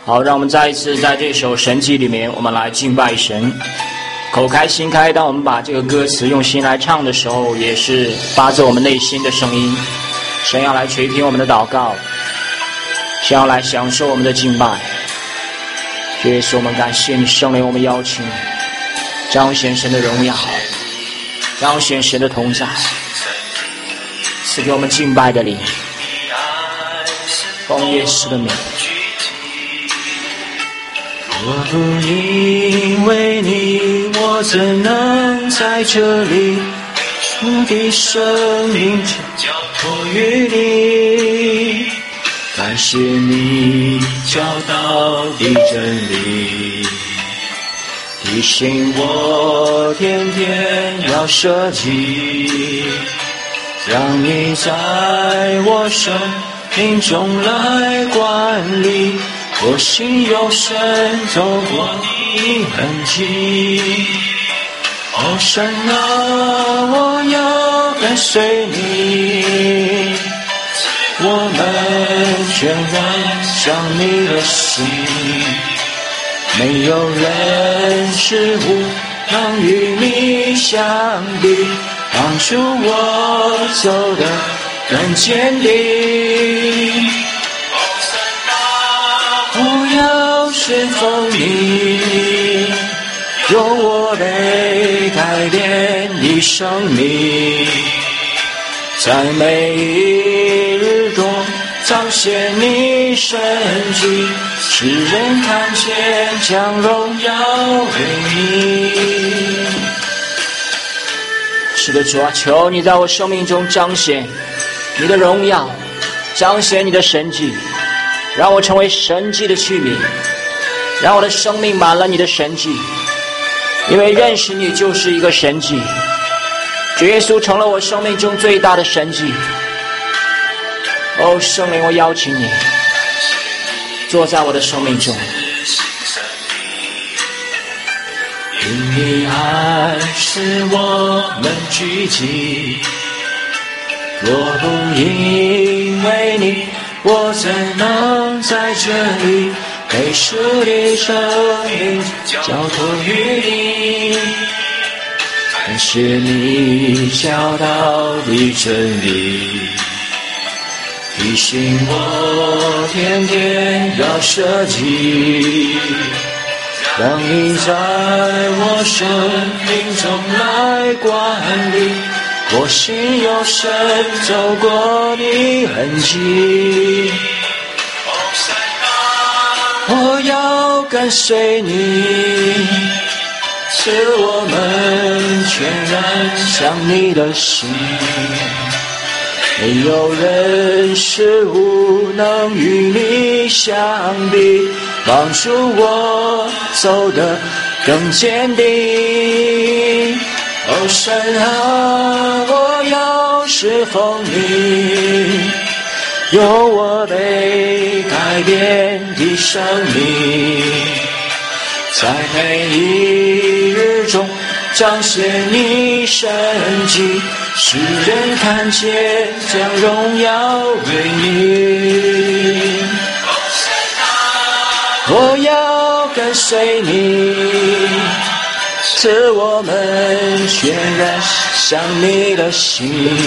好，让我们再一次在这首神迹里面，我们来敬拜神，口开心开。当我们把这个歌词用心来唱的时候，也是发自我们内心的声音。神要来垂听我们的祷告，神要来享受我们的敬拜。主耶稣，我们感谢你，圣灵，我们邀请你彰显神的荣耀，彰显神的同在，赐给我们敬拜的灵，奉耶稣的名。 若不因为你，我怎能在这里？我的生命交托于你，感谢你教导的真理，提醒我天天要舍己，让你在我生命中来管理。我心有神走过你痕迹，哦神啊，我要跟随你，我们全然向你的心，没有人事物能与你相比，帮助我走得更坚定。我要顺从你，用我被改变的生命，在每一日中彰显你神迹，使人看见将荣耀归你。 是的，主啊，求你在我生命中彰显你的荣耀，彰显你的神迹，让我成为神迹的器皿，让我的生命满了你的神迹，因为认识你就是一个神迹。主耶稣成了我生命中最大的神迹。哦，圣灵，我邀请你坐在我的生命中。 因你爱使我们聚集，若不因为你，我怎能在这里被属的生命交托于你？感谢你教导的真理，提醒我天天要舍己，让你在我生命中来管理。我心有神走过的痕迹，我要跟随你，赐我们全然向你的心，没有人事物能与你相比，帮助我走得更坚定。哦神啊，我要侍奉你，用我被改变的生命，在每一日中彰显你神迹，使人看见将荣耀归你。我要跟随你，赐我们全然向你的心，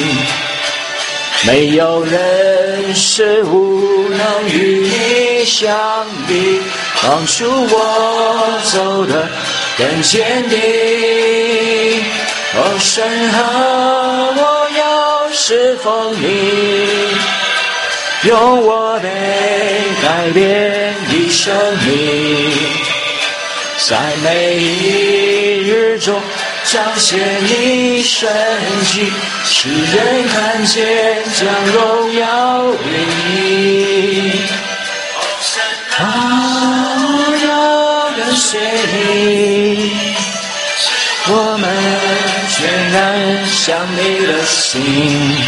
没有人事物能与你相比，帮助我走得更坚定。哦神啊，我要侍奉你，用我被改变的生命，在每一日中彰显你神迹，使人看见将荣耀归你。我要跟随你，我们全然向你的心，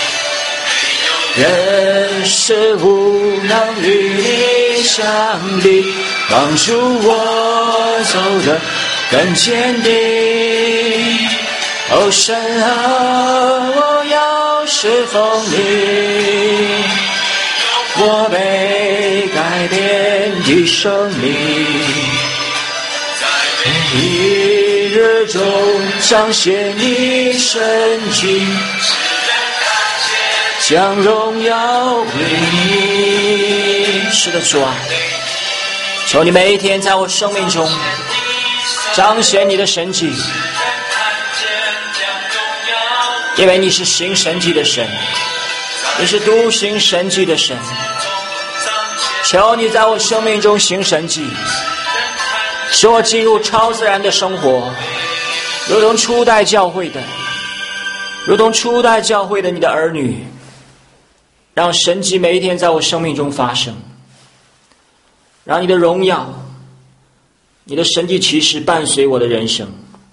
人事物能与你相比，帮助我走得更坚定。哦神啊，我要侍奉你，我被改变的生命，每一日中彰显你神迹，将荣耀归你。是的，主啊，求你每一天在我生命中彰显你的神迹，因为你是行神迹的神，你是独行神迹的神。求你在我生命中行神迹，使我进入超自然的生活，如同初代教会的你的儿女，让神迹每一天在我生命中发生，让你的荣耀、你的神迹奇事伴随我的人生。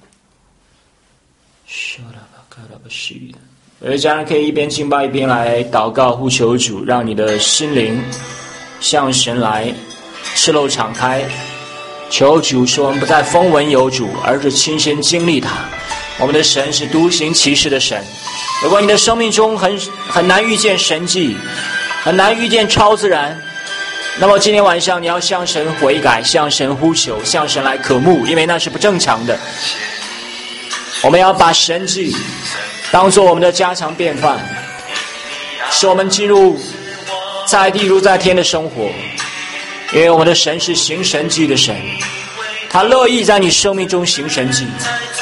家人可以一边敬拜一边来祷告呼求主，让你的心灵向神来赤露敞开，求主说我们不再风闻有主，而是亲身经历他。我们的神是独行其事的神。如果你的生命中很难遇见神迹，很难遇见超自然，那么今天晚上你要向神悔改，向神呼求，向神来渴慕，因为那是不正常的。我们要把神迹当作我们的家常便饭，使我们进入在地如在天的生活。因为我们的神是行神迹的神，他乐意在你生命中行神迹。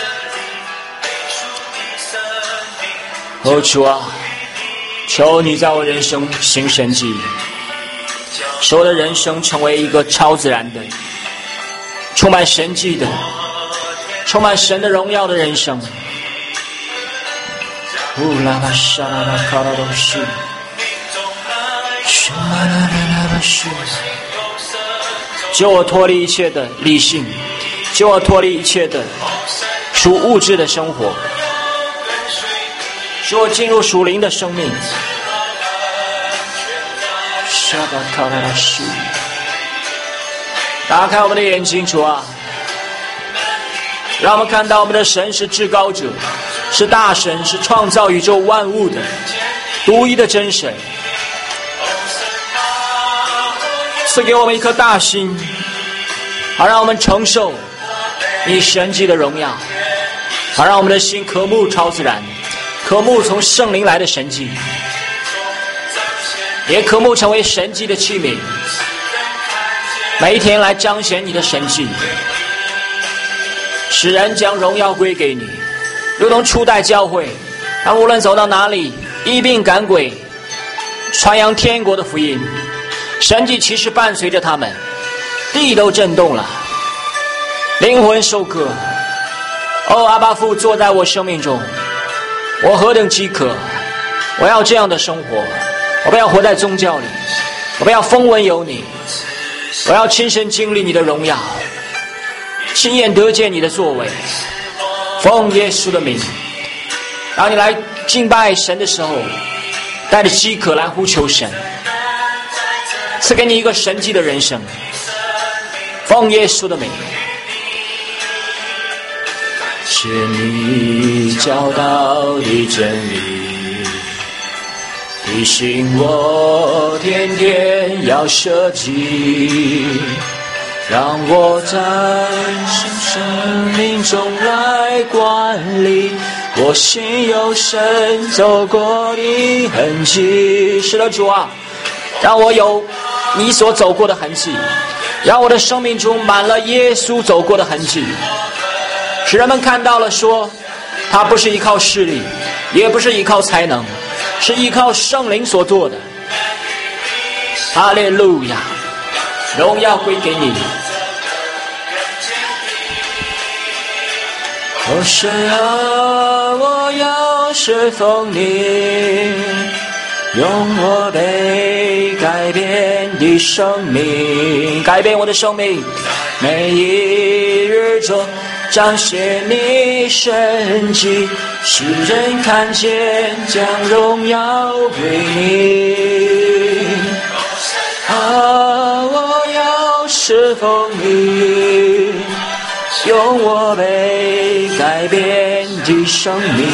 主啊，求你在我人生行神迹，使我的人生成为一个超自然的、充满神迹的、充满神的荣耀的人生。救我脱离一切的理性，救我脱离一切的属物质的生活，使我进入属灵的生命。打开我们的眼睛，主啊，让我们看到我们的神是至高者，是大神，是创造宇宙万物的独一的真神。赐给我们一颗大心，好让我们承受你神迹的荣耀，好让我们的心渴慕超自然，渴慕从圣灵来的神迹，也渴慕成为神迹的器皿，每一天来彰显你的神迹，使人将荣耀归给你，如同初代教会，他无论走到哪里，医病赶鬼，传扬天国的福音，神迹其实伴随着他们，地都震动了，灵魂受渴。阿爸父坐在我生命中，我何等饥渴，我要这样的生活，我不要活在宗教里，我不要风闻有你，我要亲身经历你的荣耀，亲眼得见你的作为。奉耶稣的名，让你来敬拜神的时候，带着饥渴来呼求神，赐给你一个神迹的人生。奉耶稣的名，是你教导的真理，提醒我天天要舍己，让我在生命中来管理我心有神走过的痕迹。是的，主啊，让我有你所走过的痕迹，让我的生命中满了耶稣走过的痕迹，使人们看到了说，他不是依靠势力，也不是依靠才能，是依靠圣灵所做的。哈利路亚，荣耀归给你。神啊，我要侍奉你，用我被改变的生命改变我的生命，每一日中彰显你神迹，使人看见将荣耀归你。我要侍奉你，用我被改变的生命，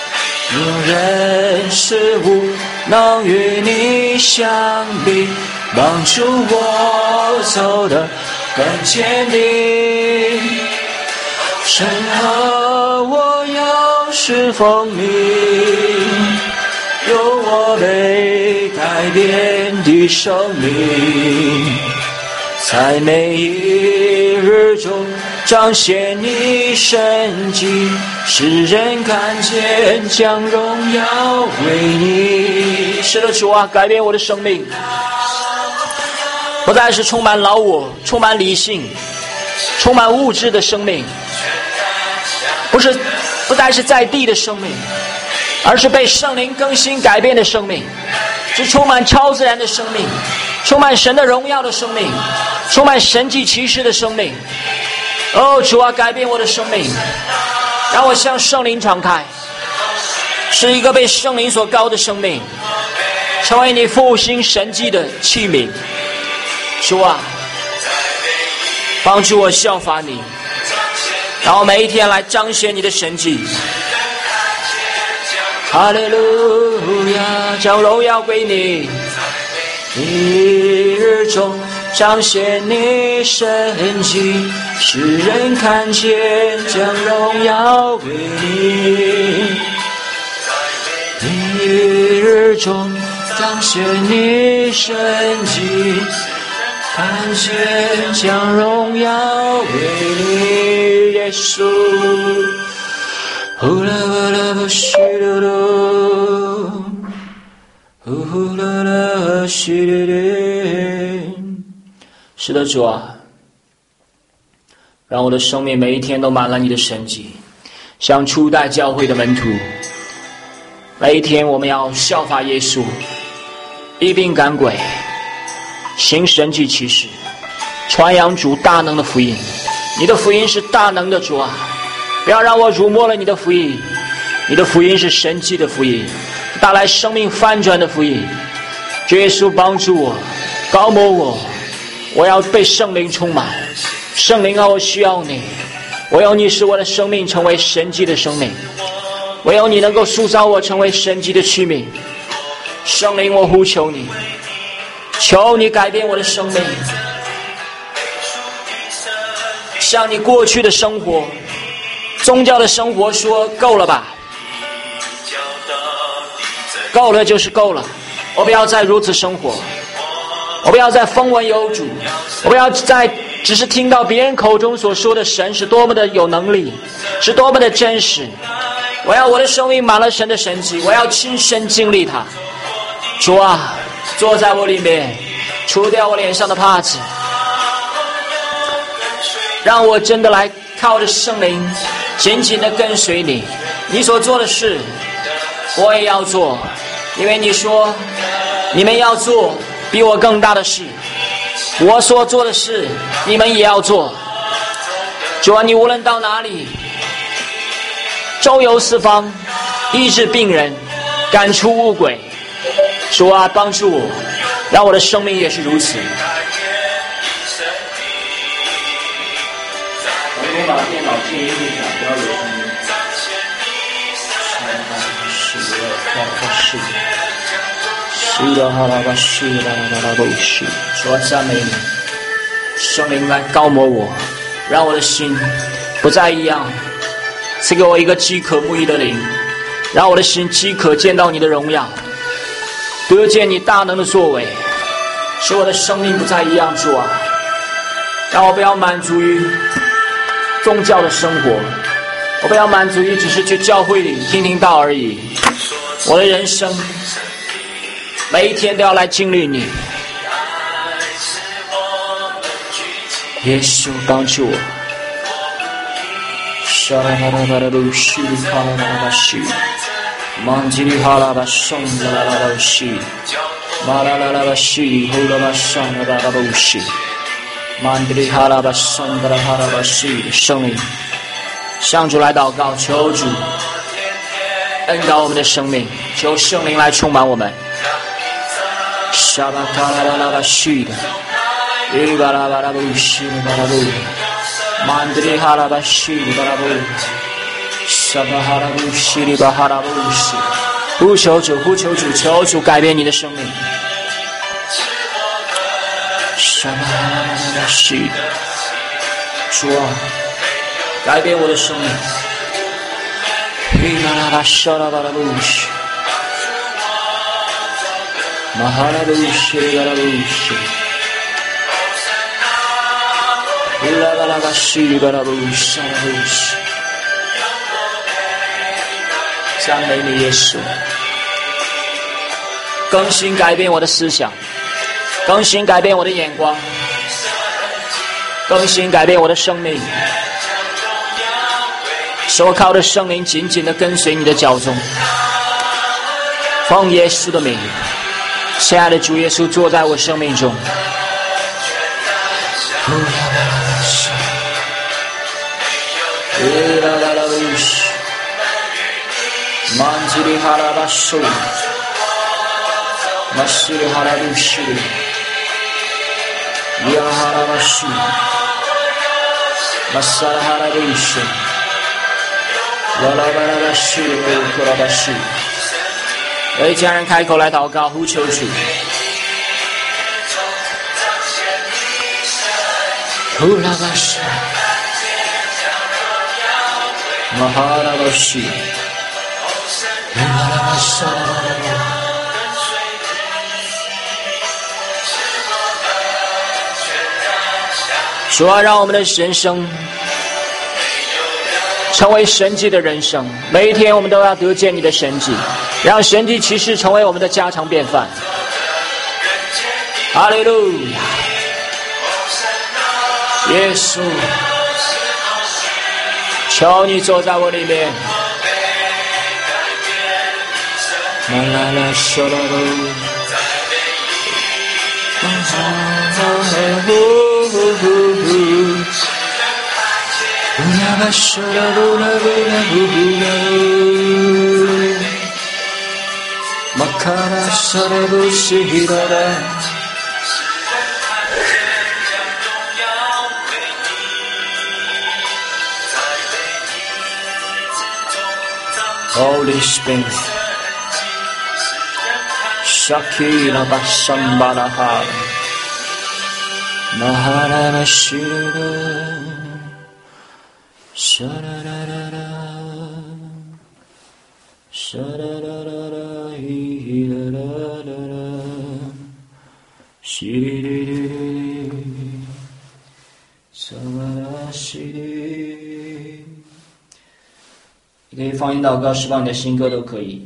有人事物能与你相比， 帮助我走得更坚定。神啊，我要侍奉你，有我被改变的生命，在每一日中彰显你神迹，使人看见，将荣耀归你。 是的，主啊，改变我的生命，不再是充满老我、充满理性、充满物质的生命，不再是在地的生命，而是被圣灵更新改变的生命，是充满超自然的生命，充满神的荣耀的生命，充满神迹奇事的生命。哦，主啊，改变我的生命，让我向圣灵敞开，是一个被圣灵所膏的生命，成为你复兴神迹的器皿。主啊，帮助我效法你，然后每一天来彰显你的神迹。哈利路亚，将荣耀归你，一日中彰显你神迹，使人看见，将荣耀归你，一日中彰显你神迹，看见，将荣耀归你，耶稣。呼啦啦啦西噜噜，呼啦啦西噜噜。是的，主啊，让我的生命每一天都满了你的神迹，像初代教会的门徒。每一天我们要效法耶稣，医病赶鬼，行神迹奇事，传扬主大能的福音。你的福音是大能的，主啊，不要让我辱没了你的福音。你的福音是神迹的福音，带来生命翻转的福音。主耶稣，帮助我，高摩我，我要被圣灵充满。圣灵啊，我需要你，唯有你使我的生命成为神迹的生命，唯有你能够塑造我成为神迹的器皿。圣灵，我呼求你，求你改变我的生命，像你过去的生活，宗教的生活说够了吧，够了就是够了，我不要再如此生活，我不要再风闻有主，我不要再只是听到别人口中所说的神是多么的有能力，是多么的真实。我要我的生命满了神的神迹，我要亲身经历它。主啊，坐在我里面，除掉我脸上的帕子，让我真的来靠着圣灵紧紧地跟随你。你所做的事我也要做，因为你说你们要做比我更大的事，我所做的事你们也要做。主啊，你无论到哪里，周游四方，医治病人，赶出污鬼。主啊，帮助我，让我的生命也是如此。我们把电脑静音一下，不要有声音。主啊，赞美你，圣灵来高摩我，让我的心不再一样，赐给我一个饥渴慕义的灵，让我的心饥渴见到你的荣耀，得见你大能的作为，使我的生命不再一样。主啊，让我不要满足于宗教的生活，我不要满足于只是去教会里听听道而已。我的人生每一天都要来经历你。耶稣，帮助我。沙拉巴拉巴拉鲁西里哈拉巴拉巴西，曼吉里哈拉巴松拉拉拉巴西，马拉拉拉巴西，呼拉巴松拉拉拉巴西，曼吉里哈拉巴松拉拉哈拉巴西。圣灵，向主来祷告，求主恩膏我们的生命，求圣灵来充满我们。沙巴卡拉拉拉巴西的，伊巴拉巴拉布西巴拉布。曼德里哈拉巴西里巴拉布，沙巴哈拉布西里巴哈拉布西，呼求主，呼求主，求主改变你的生命。 什么西？主啊，改变我的生命。伊拉拉巴沙拉巴拉布西，马哈拉布西拉拉布西，伊拉巴拉巴西巴拉布沙拉布西。赞美你耶稣，更新改变我的思想，更新改变我的眼光，更新改变我的生命，使我靠着圣灵紧紧地跟随你的脚踪。奉耶稣的名，亲爱的主耶稣坐在我生命中。Manjili harabasu, masiri harabushiri, ya harabasu, masara harabushi, lalabarabashi, kurabashi。为家人开口来祷告，呼求主。呼拉巴西，马哈拉巴西。主啊，让我们的人生成为神迹的人生，每一天我们都要得见你的神迹，让神迹奇事成为我们的家常便饭。哈利路亚，耶稣，求你坐在我里面。啦啦啦，说啦喽，啦啦说啦喽啦喽啦喽，马卡拉说啦喽西啦啦。Holy Spirit。Shakira Basambalaha Maharana Shira Shararara Shararara Hilarara Shiri Samara Shiri。 你可以放音祷告，释放你的新歌都可以。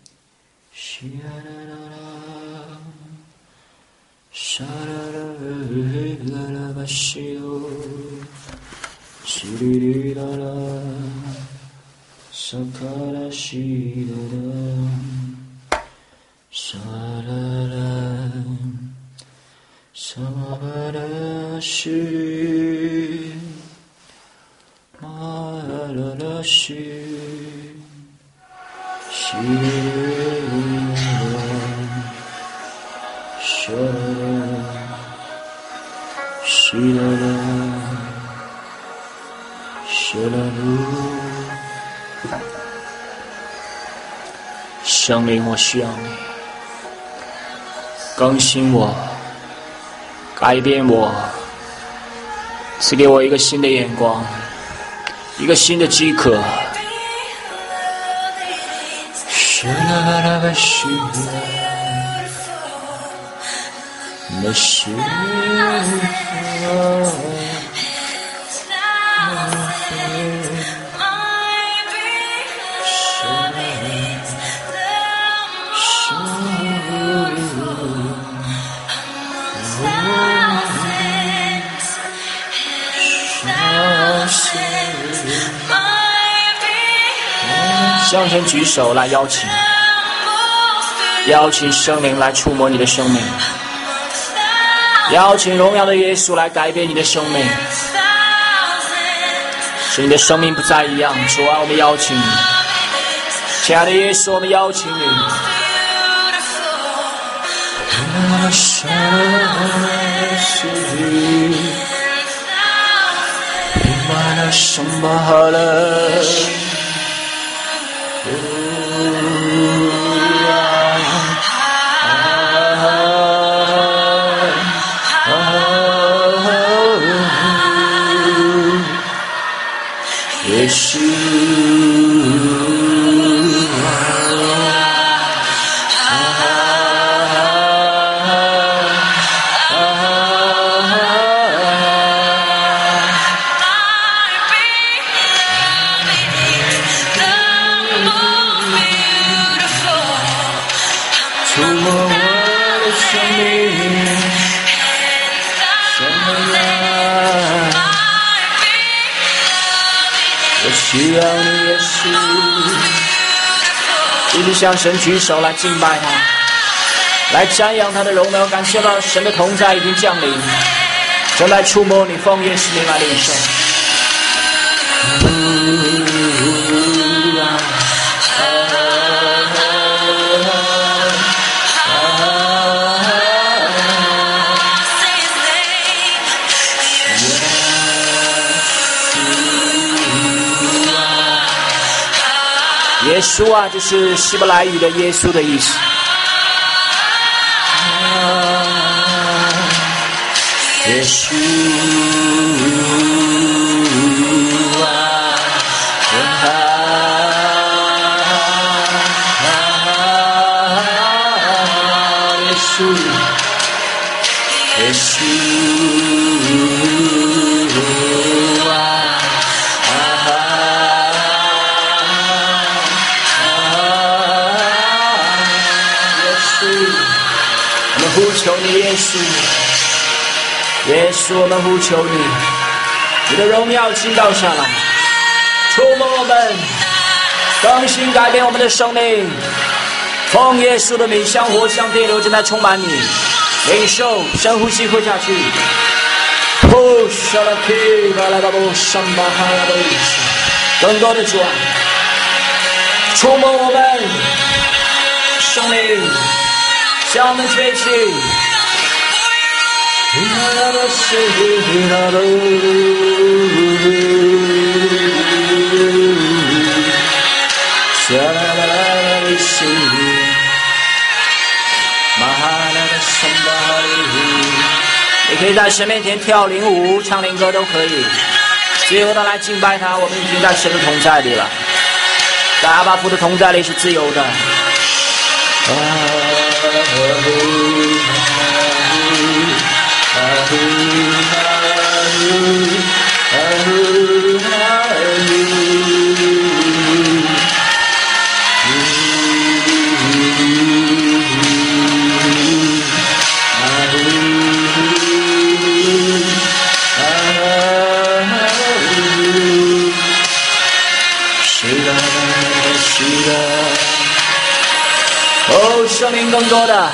圣灵，我需要你更新我，改变我，赐给我一个新的眼光，一个新的饥渴。向神举手来邀请圣灵来触摸你的生命，邀请荣耀的耶稣来改变你的生命，使你的生命不再一样。主啊，我们邀请你，亲爱的耶稣，我们邀请你。 耶稣触摸我的生命，什么呀？我需要你，耶稣。一直向神举手来敬拜他，来瞻仰他的荣耀，感谢到神的同在已经降临，正来触摸你，奉耶稣名来领受。耶稣啊，就是希伯来语的耶稣的意思。耶稣啊，耶稣，耶稣啊。呼求你，耶稣，耶稣，我们呼求你，你的荣耀倾倒下来，触摸我们，更新改变我们的生命，奉耶稣的名，像火像电流正在充满你，领受，深呼吸，喝下去。更多的主啊，触摸我们生命，向我们吹气。你可以在神面前跳灵舞、唱灵歌都可以，自由的来敬拜他。我们已经在神的同在里了，在阿爸父的同在里是自由的。哦，生命更多的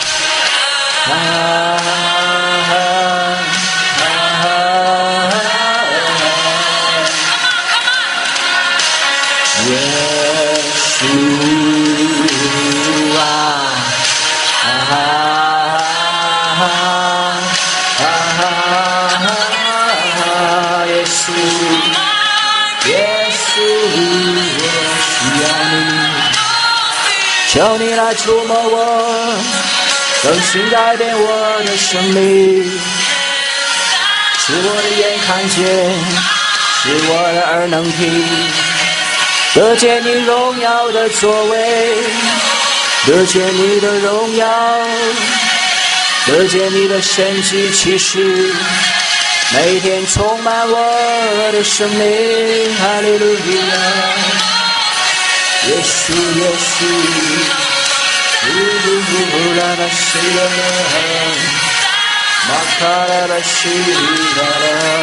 耶稣啊，耶稣，耶稣，我需要你。求你来触摸我，更新改变我的生命，使我的眼看见，使我的耳能听，得见你荣耀的作为，得见你的荣耀，得见你的神迹奇事，每天充满我的生命。哈利路亚，耶稣，耶稣，啦啦西啦啦，玛卡啦啦西啦啦，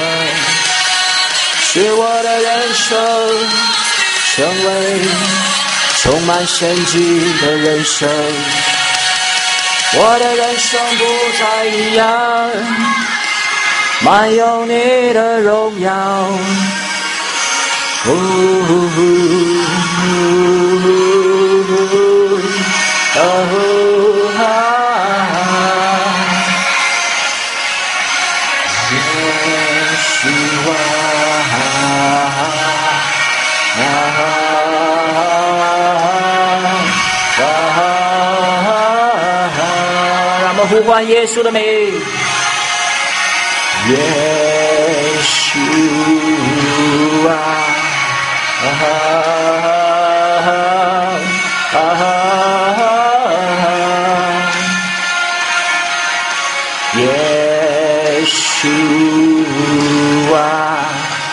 使我的人生成为充满神迹的人生，我的人生不再一样，满有你的荣耀。让我们呼唤耶稣的名，耶稣啊， 耶稣啊，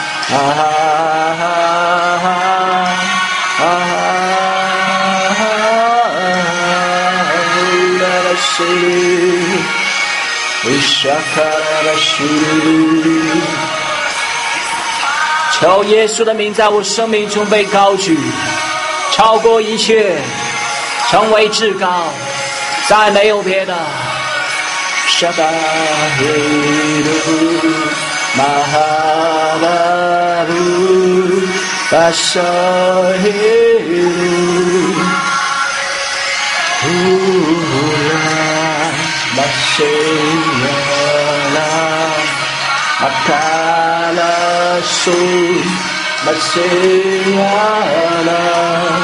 求耶稣的名在我生命中被高举，超过一切，成为至高，再没有别的。沙巴黑鲁马哈拉鲁巴沙黑鲁乌拉巴西亚拉马卡拉苏巴西亚拉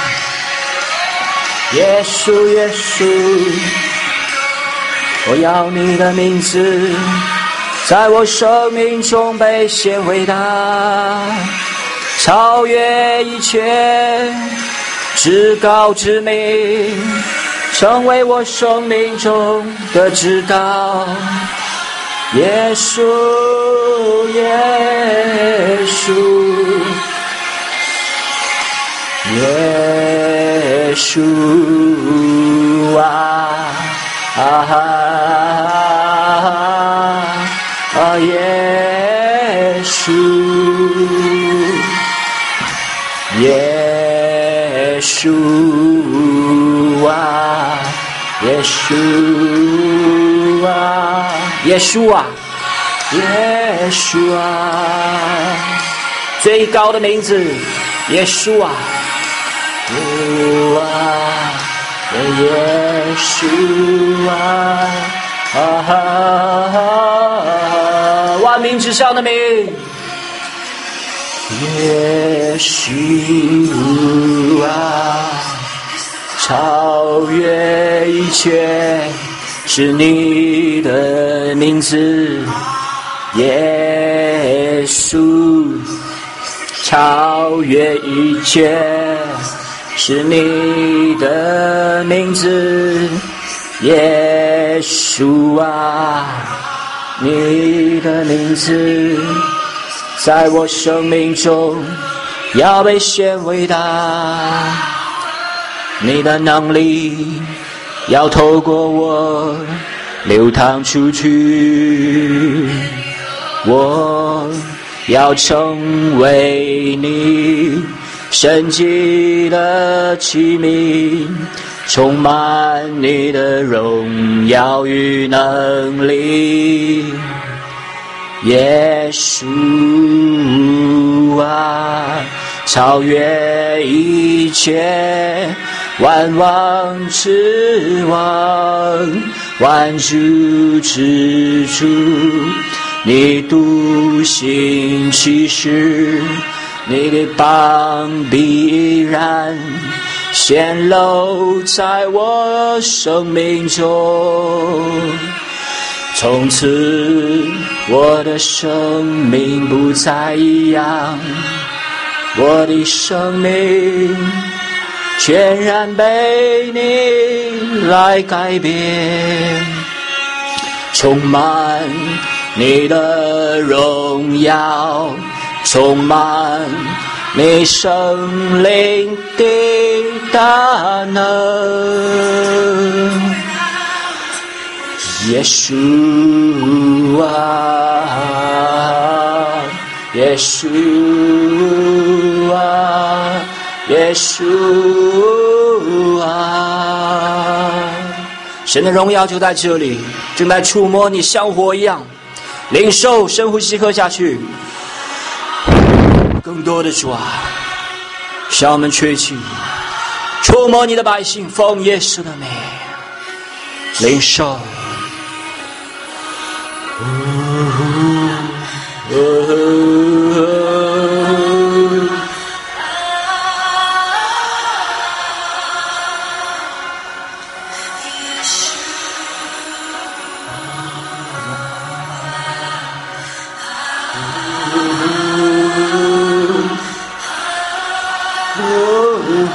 耶稣耶稣，我要你的名字在我生命中被显伟大，超越一切，至高之名，成为我生命中的至高。耶稣耶稣耶稣啊耶稣耶稣啊耶稣啊耶稣啊耶稣啊，最高的名字耶稣啊耶稣啊，万民之上的名耶稣啊，超越一切是你的名字耶稣，超越一切是你的名字耶稣啊，你的名字在我生命中要被显伟大，你的能力要透过我流淌出去，我要成为你神迹的器皿，充满你的荣耀与能力耶稣啊，超越一切，万王之王，万主之主，你独行其事，你的膀必然显露在我生命中，从此我的生命不再一样，我的生命全然被你来改变，充满你的荣耀，充满你圣灵的大能耶稣啊，耶稣啊，耶稣啊，神的荣耀就在这里，正在触摸你，像火一样领受，深呼吸，喝下去。更多的主啊，向我们吹气，触摸你的百姓，奉耶稣的名领受。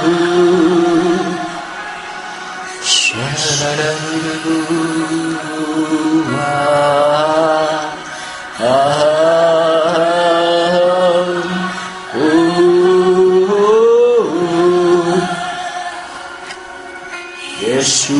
耶稣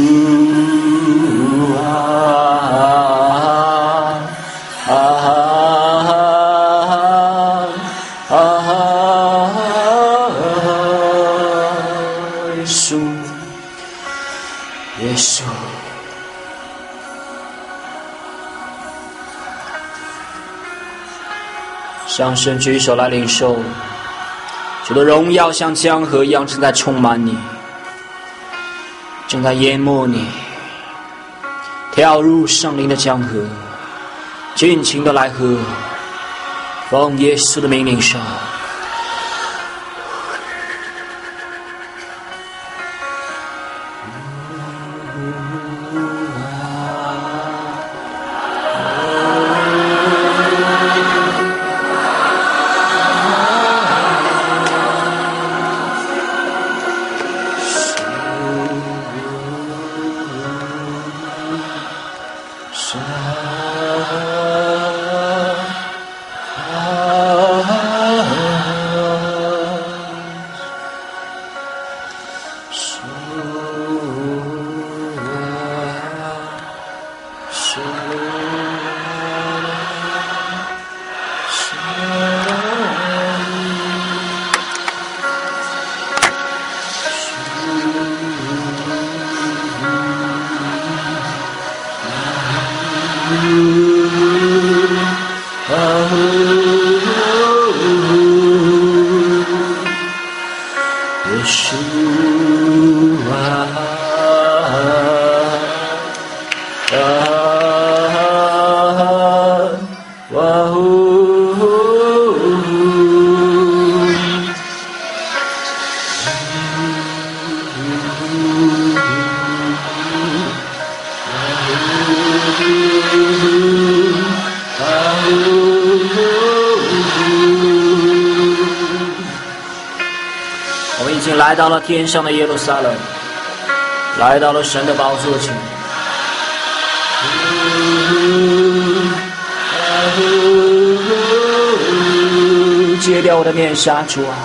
耶稣，向神举手来领受，主的荣耀像江河一样正在充满你，正在淹没你，跳入圣灵的江河，尽情的来喝，奉耶稣的名领受。我们已经来到了天上的耶路撒冷，来到了神的宝座前。揭掉我的面纱，主啊！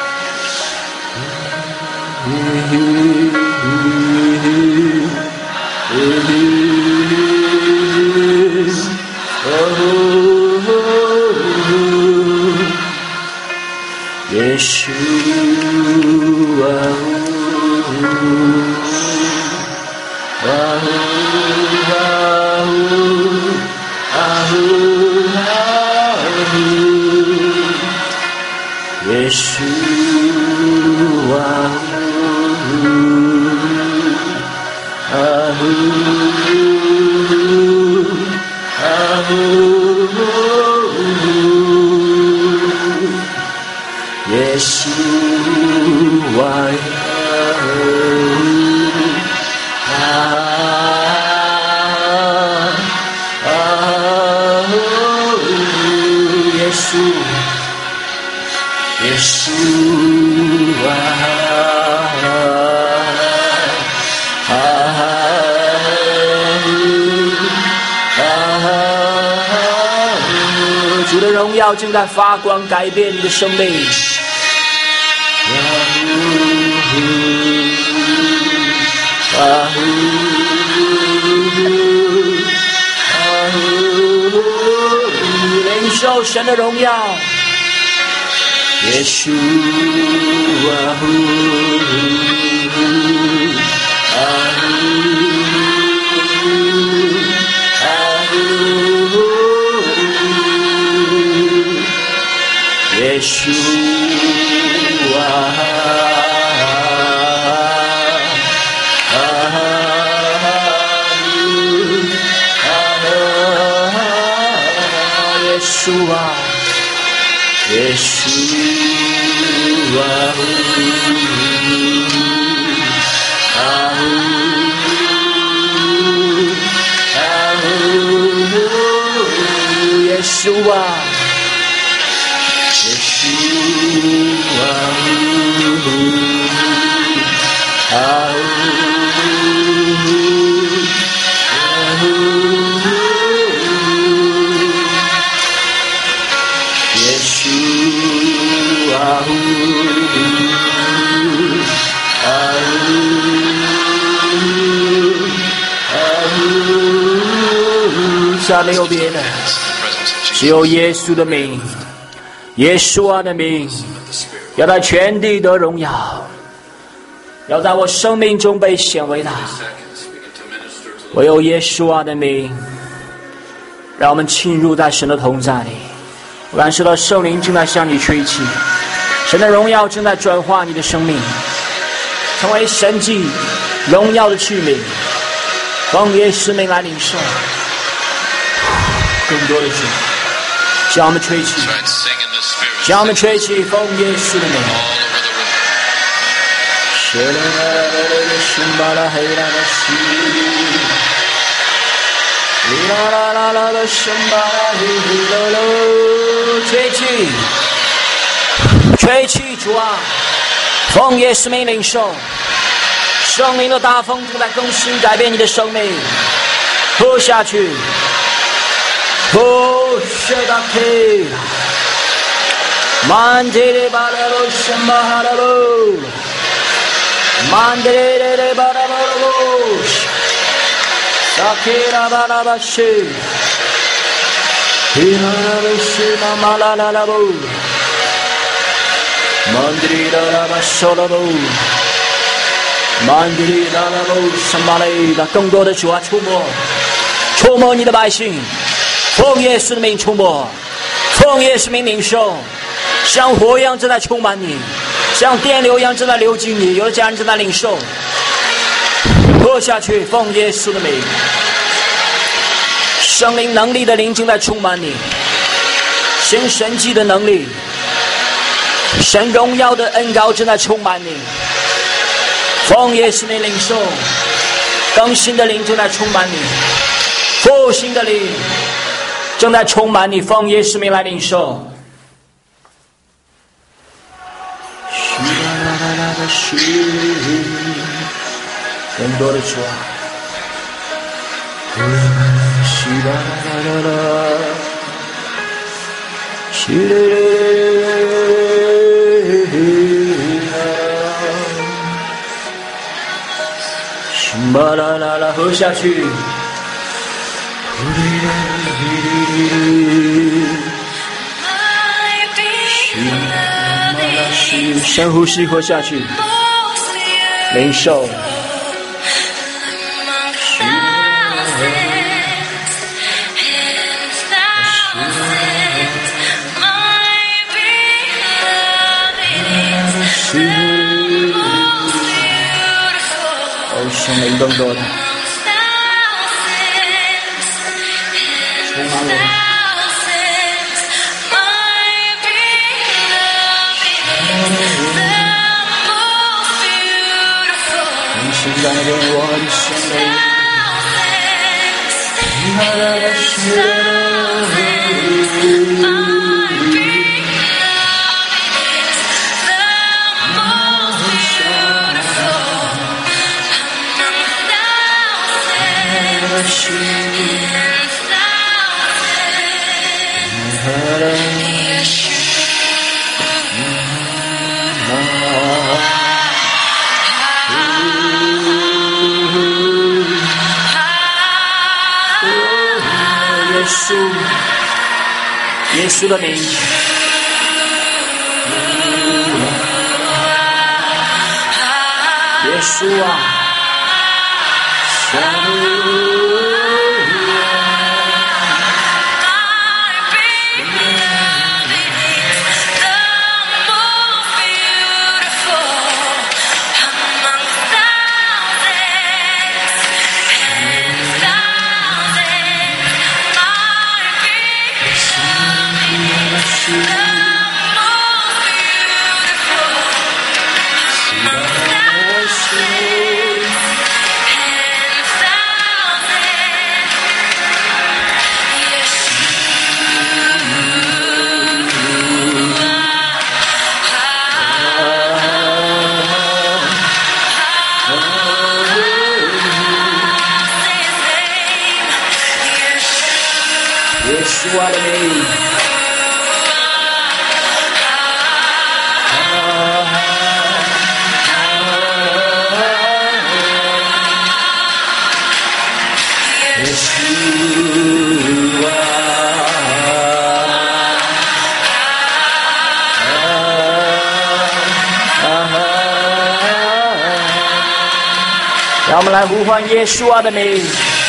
耶稣啊！耶稣啊！耶稣啊！耶稣，耶稣啊！主的荣耀正在发光，改变你的生命。领受神的荣耀，耶稣啊！耶稣啊！耶稣啊！耶稣啊！耶稣啊！耶稣啊！ 再没有别的，只有耶稣的名，耶稣的名，要在全地得荣耀，要在我生命中被显为大。唯有耶稣的名，让我们浸入在神的同在里。我感受到圣灵正在向你吹气，神的荣耀正在转化你的生命，成为神迹荣耀的器皿。奉耶稣名来领受更多的主，向我们吹气，向我们吹气，奉耶稣的名。吹气，吹气，主啊！奉耶稣名领受，圣灵的大风正在更新改变你的生命，喝下去。Oh, Shadaki Mandere Balalo Shambahalo Mandere Balalo Sakira Balabashi Hinarishima Malalabo Mandri Dalabasholabo Mandri Dalabo Samale 更多的主啊，触摸你的百姓。奉耶稣的名触摸，奉耶稣名领受，像火一样正在充满你，像电流一样正在流进你。有的家人正在领受，喝下去，奉耶稣的名，圣灵能力的灵正在充满你，行神迹的能力，神荣耀的恩膏正在充满你。奉耶稣名领受，更新的灵正在充满你，复兴的灵正在充满你，奉耶稣名来领受。更多的主啊，喝下去。深呼吸，喝下去，领受。圣灵更多的充满我，更新改变我的生命。耶稣的名，耶稣啊！ 稣啊的名。耶稣啊，让我们来呼唤耶稣啊的名。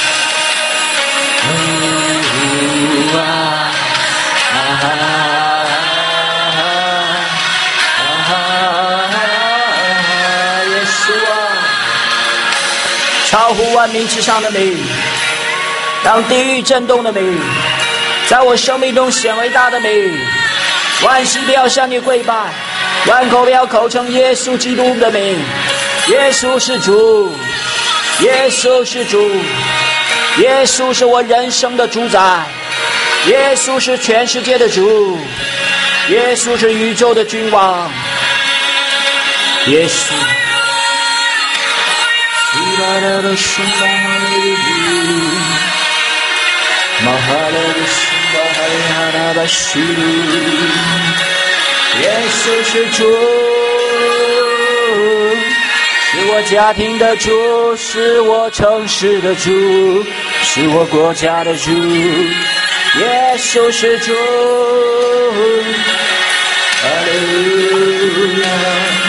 耶稣啊，超乎万名之上的名，让地狱震动的名，在我生命中显为大的名。万膝不要向你跪拜，万口不要口称耶稣基督的名。耶稣是主，耶稣是主，耶稣是我人生的主宰，耶稣是全世界的主，耶稣是宇宙的君王。耶稣耶稣是主，是我家庭的主，是我城市的主，是我国家的主。耶稣是主，哈利路亚。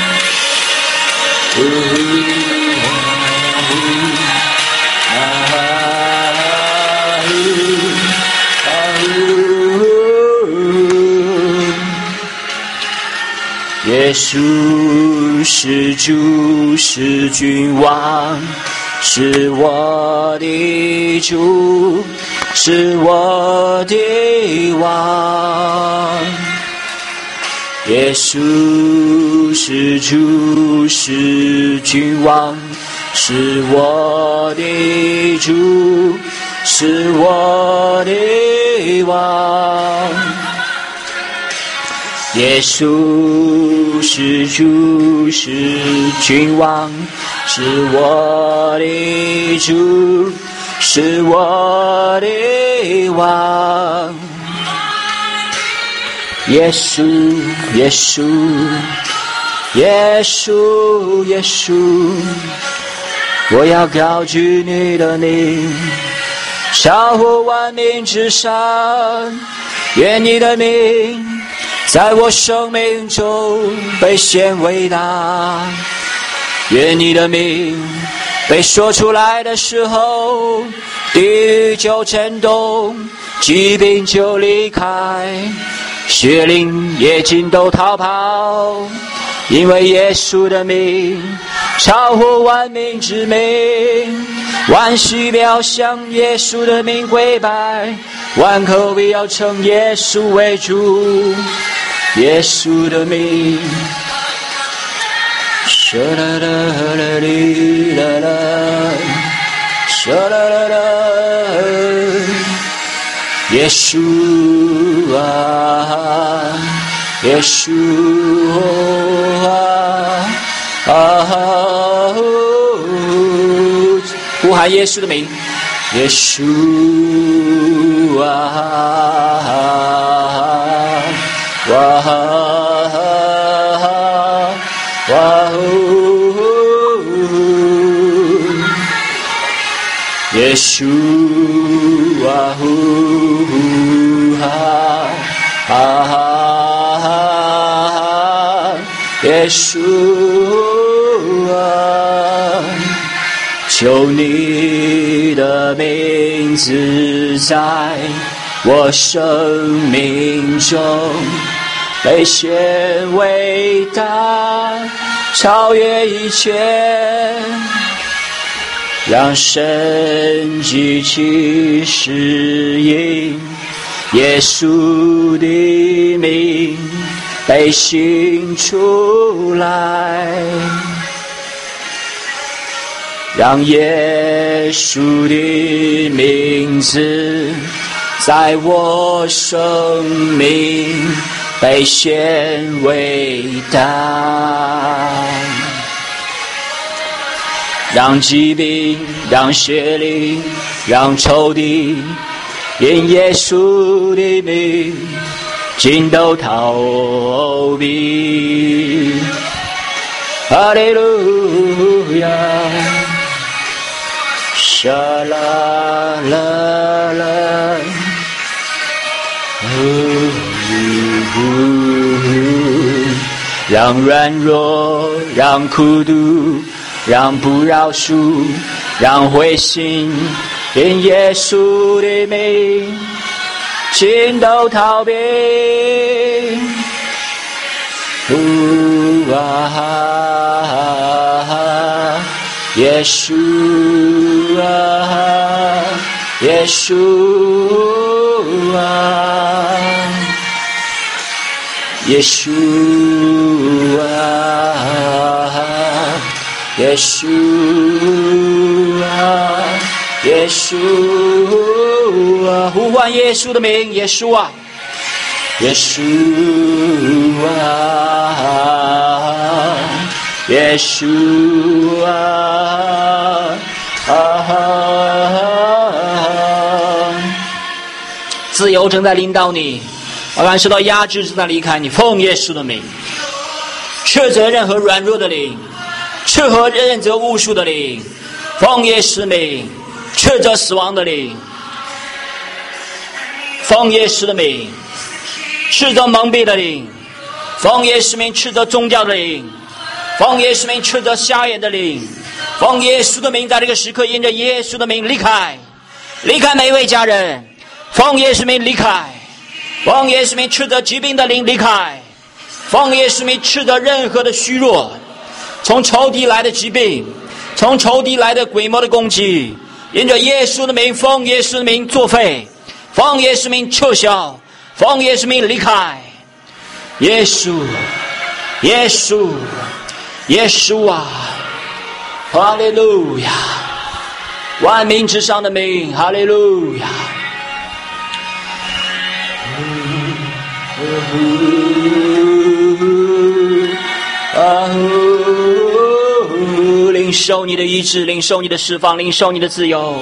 耶稣是主，是君王，是我的主，是我的王。耶稣是主，是君王，是我的主，是我的王。耶稣是主，是君王，是我的主，是我的王。耶稣，耶稣，耶稣，耶稣，我要高举你的名，超乎万民之上。愿你的名在我生命中被显伟大，愿你的名被说出来的时候，地狱就震动，疾病就离开，邪灵也尽都逃跑。因为耶稣的名超乎万民之名，万膝不要向耶稣的名跪拜，万口不要称耶稣为主。耶稣的名，沙啦啦啦哩啦啦，沙啦啦啦，耶稣啊，耶稣啊，呼喊耶稣的名，耶稣啊，哇哇耶稣啊耶稣啊，求你的名字在我生命中被显伟大，超越一切，让神迹奇事因耶稣的名被行出来，让耶稣的名字在我生命被显伟大，让疾病，让邪灵，让仇敌因耶稣的名，尽都逃避。哈利路亚，沙啦啦啦，让软弱，让孤独，让不饶恕，让灰心，因耶稣的名，尽都逃避。耶稣啊，耶稣啊，耶稣啊，耶稣啊，耶稣啊，呼唤耶稣的名，耶稣啊，耶稣啊，耶稣啊，自由正在领导你，感受到压制正在离开你，奉耶稣的名，斥责任何软弱的灵，斥责任责巫术的灵，奉耶稣名，斥责死亡的灵，奉耶稣的名，斥责蒙蔽的灵，奉耶稣名，斥责宗教的灵，奉耶稣名，斥责瞎眼的灵，奉耶稣的名，在这个时刻因着耶稣的名离开，离开每一位家人，奉耶稣名离开，奉耶稣名，斥责疾病的灵离开，奉耶稣名，斥责任何的虚弱，从仇敌来的疾病，从仇敌来的鬼魔的攻击，因着耶稣的名，奉耶稣的名作废，奉耶稣名撤销，奉耶稣名离开。耶稣，耶稣，耶稣啊，哈利路亚，万民之上的名，哈利路亚。领受你的医治，领受你的释放，领受你的自由。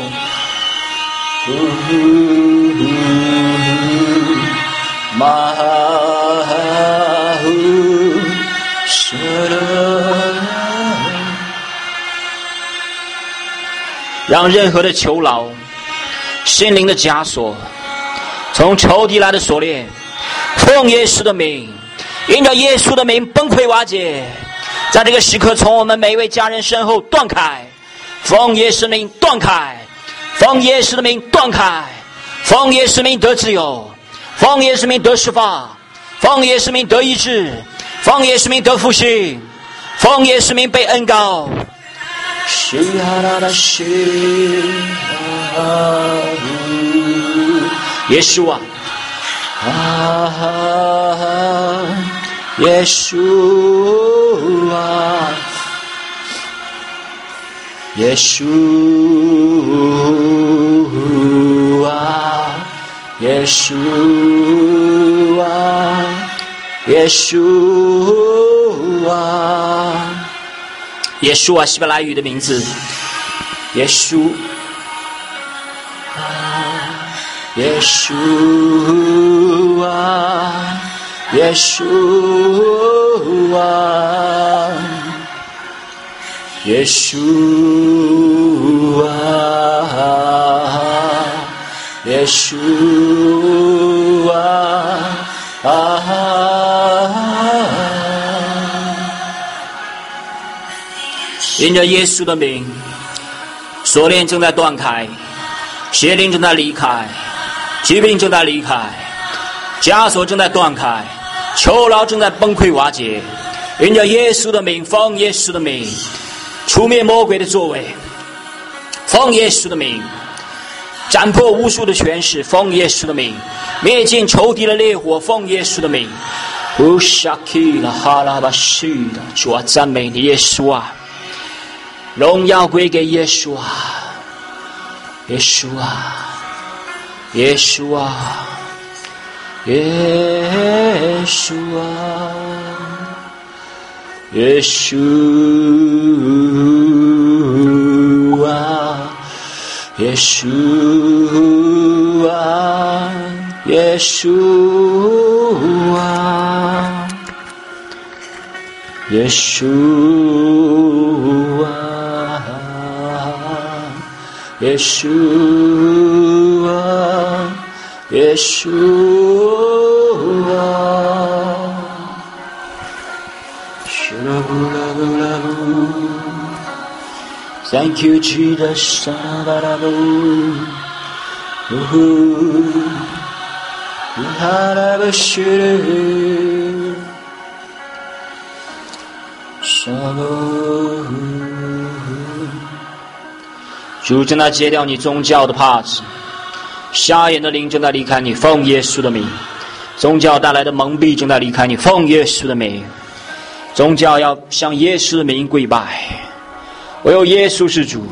让任何的囚牢、心灵的枷锁，从仇敌来的锁链，奉耶稣的名，因着耶稣的名崩溃瓦解，在这个时刻从我们每一位家人身后断开，奉耶稣的名断开，奉耶稣的名断开，奉耶稣的名得自由，奉耶稣的名得释放，奉耶稣的名得医治，奉耶稣的名得复兴，奉耶稣的名被恩膏。耶稣啊，耶稣啊，耶稣啊，耶稣啊，耶稣啊，耶稣啊，希伯来语的名字，耶稣啊，耶稣啊，耶稣啊，耶稣啊，耶稣啊，因着耶稣的名，锁链正在断开，邪灵正在离开，疾病正在离开，枷锁正在断开，囚牢正在崩溃瓦解。因着耶稣的名，奉耶稣的名，除灭魔鬼的作为，奉耶稣的名，斩破无数的权势，奉耶稣的名，灭尽仇敌的烈火，奉耶稣的名。乌沙基拉哈拉巴西的，主啊，赞美你，耶稣啊！荣耀归给耶稣啊，耶稣啊，耶稣啊，耶稣啊，耶稣啊，耶稣啊。 耶稣啊，耶稣啊，耶稣啊，耶稣啊，是啦不啦不啦不 ，Thank you Jesus， 啦啦啦不，啦啦不是，什么？主正在揭掉你宗教的帕子，瞎眼的灵正在离开你，奉耶稣的名。宗教带来的蒙蔽正在离开你，奉耶稣的名。宗教要向耶稣的名跪拜，唯有耶稣是主。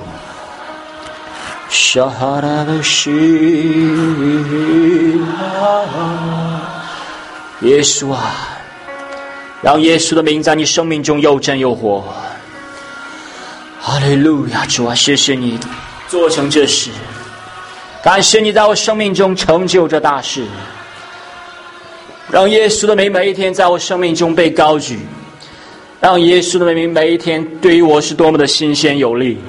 耶稣啊，让耶稣的名在你生命中又真又活。哈利路亚，主啊，谢谢你做成这事，感谢你在我生命中成就这大事，让耶稣的名每一天在我生命中被高举，让耶稣的名每一天对于我是多么的新鲜有力，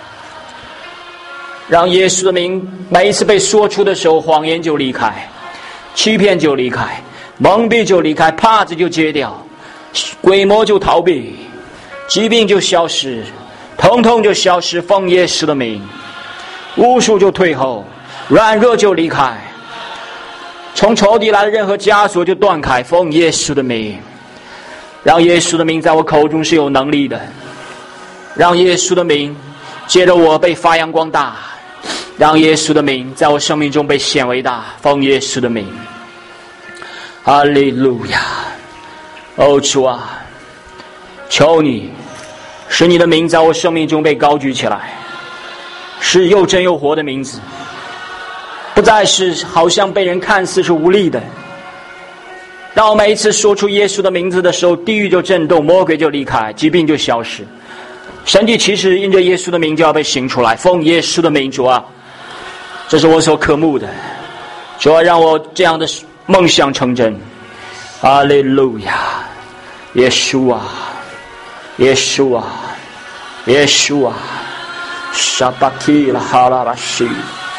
让耶稣的名每一次被说出的时候，谎言就离开，欺骗就离开，蒙蔽就离开，帕子就揭掉，鬼魔就逃避，疾病就消失，疼痛就消失，奉耶稣的名，巫术就退后，软弱就离开，从仇敌来的任何枷锁就断开，奉耶稣的名。让耶稣的名在我口中是有能力的，让耶稣的名借着我被发扬光大，让耶稣的名在我生命中被显为大，奉耶稣的名。哈利路亚！哦，主啊，求你使你的名在我生命中被高举起来，是又真又活的名字，不再是好像被人看似是无力的。当我每一次说出耶稣的名字的时候，地狱就震动，魔鬼就离开，疾病就消失，神迹奇事因着耶稣的名就要被行出来，奉耶稣的名，主啊，这是我所渴慕的，主啊，让我这样的梦想成真。哈利路亚！耶稣啊，耶稣啊，耶稣啊，沙巴提拉哈拉巴西，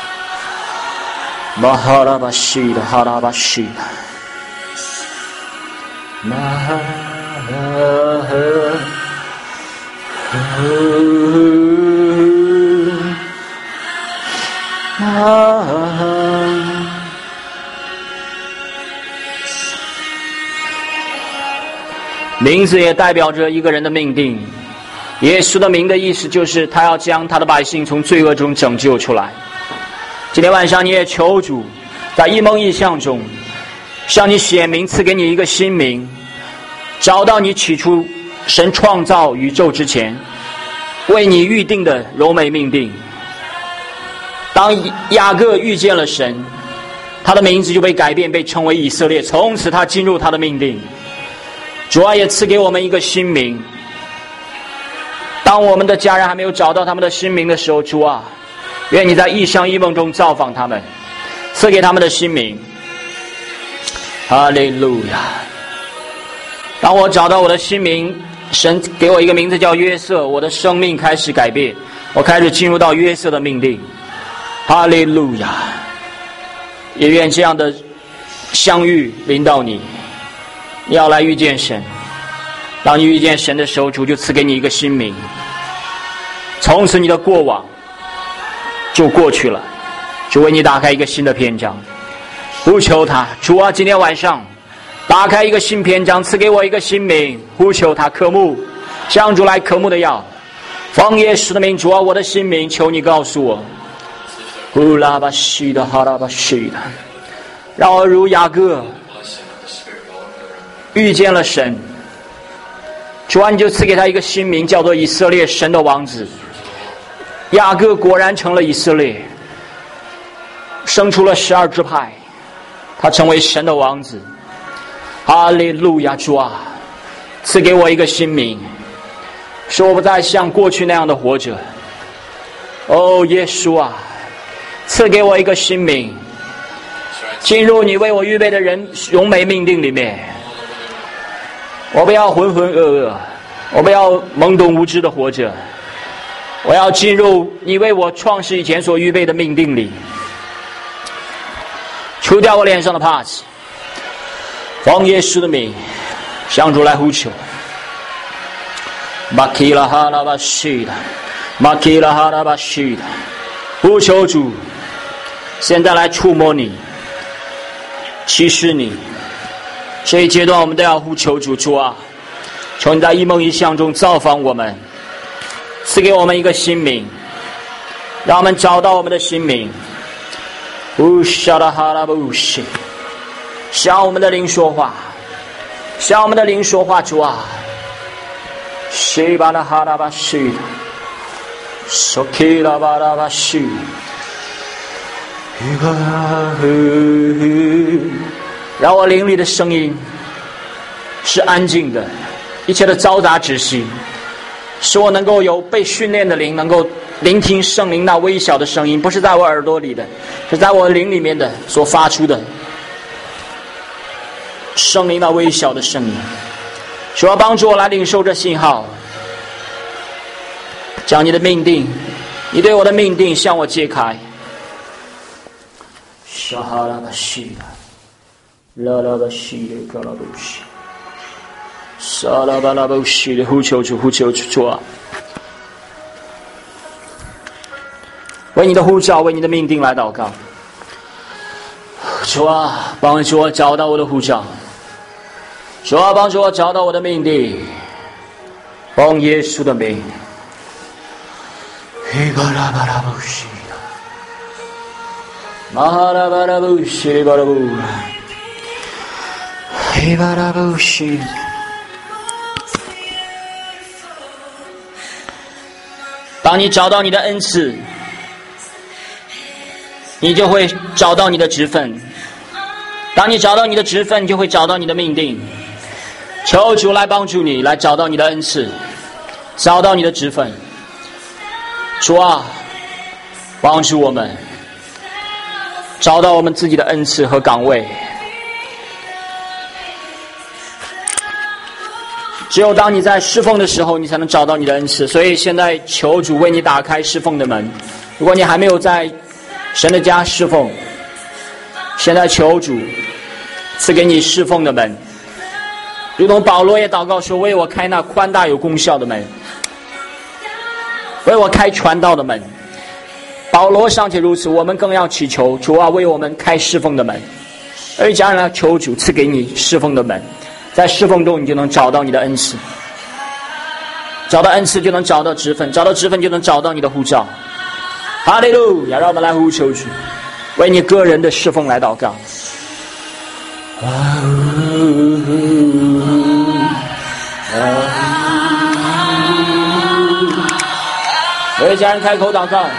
马哈拉巴西的哈拉巴西的。名字也代表着一个人的命定。耶稣的名的意思就是他要将他的百姓从罪恶中拯救出来。今天晚上你也求主在异梦异象中向你显明，赐给你一个新名，找到你起初神创造宇宙之前为你预定的柔美命定。当雅各遇见了神，他的名字就被改变，被称为以色列，从此他进入他的命定。主啊，也赐给我们一个新名。当我们的家人还没有找到他们的新名的时候，主啊，愿你在异象异梦中造访他们，赐给他们的新名。哈利路亚！当我找到我的新名，神给我一个名字叫约瑟，我的生命开始改变，我开始进入到约瑟的命定。哈利路亚！也愿这样的相遇临到你，你要来遇见神。当你遇见神的时候，主就赐给你一个新名，从此你的过往就过去了，主为你打开一个新的篇章。呼求他，主啊，今天晚上打开一个新篇章，赐给我一个新名。呼求他，渴慕向主来渴慕的要，奉耶稣的名，主啊，我的新名，求你告诉我。呼拉巴西的哈拉巴西的，让我如雅各遇见了神，主啊，你就赐给他一个新名，叫做以色列，神的王子。雅各果然成了以色列，生出了12支派，他成为神的王子。哈利路亚！主啊，赐给我一个新名，使我不再像过去那样的活着。哦，耶稣啊，赐给我一个新名， 进入你为我预备的荣美命定里面。我不要浑浑噩噩，我不要懵懂无知的活着，我要进入你为我创世以前所预备的命定里，除掉我脸上的帕子。奉耶稣的名向主来呼求。马基拉哈拉巴西的，马基拉哈拉巴西的，呼求主，现在来触摸你，启示你。这一阶段我们都要呼求主，主啊，求你在一梦一象中造访我们，赐给我们一个新名，让我们找到我们的新名。乌沙拉哈拉布西，向我们的灵说话，向我们的灵说话，主啊。西巴拉哈拉巴西，索基拉巴拉巴西，让我灵里的声音是安静的，一切的嘈杂止息，使我能够有被训练的灵，能够聆听圣灵那微小的声音，不是在我耳朵里的，是在我灵里面的所发出的圣灵那微小的声音。主要帮助我来领受这信号，将你的命定，你对我的命定向我揭开。沙哈拉巴西拉拉巴西的格拉布西，沙拉巴拉布西的呼求主，呼求主，主啊，为你的呼召，为你的命定来祷告。主啊，帮助我找到我的呼召。主啊，帮助我找到我的命定，奉耶稣的名。巴拉巴拉布西，马哈拉巴拉布西巴拉布，巴拉布西。当你找到你的恩赐，你就会找到你的职分。当你找到你的职分，就会找到你的命定。求主来帮助你，来找到你的恩赐，找到你的职分。主啊，帮助我们找到我们自己的恩赐和岗位。只有当你在侍奉的时候，你才能找到你的恩赐。所以现在求主为你打开侍奉的门。如果你还没有在神的家侍奉，现在求主赐给你侍奉的门。如同保罗也祷告说，为我开那宽大有功效的门，为我开传道的门。保罗尚且如此，我们更要祈求主啊，为我们开侍奉的门。而将来求主赐给你侍奉的门，在侍奉中你就能找到你的恩赐，找到恩赐就能找到职分，找到职分就能找到你的呼召。哈利路亚！让我们来呼求主，为你个人的侍奉来祷告。为家人开口祷告。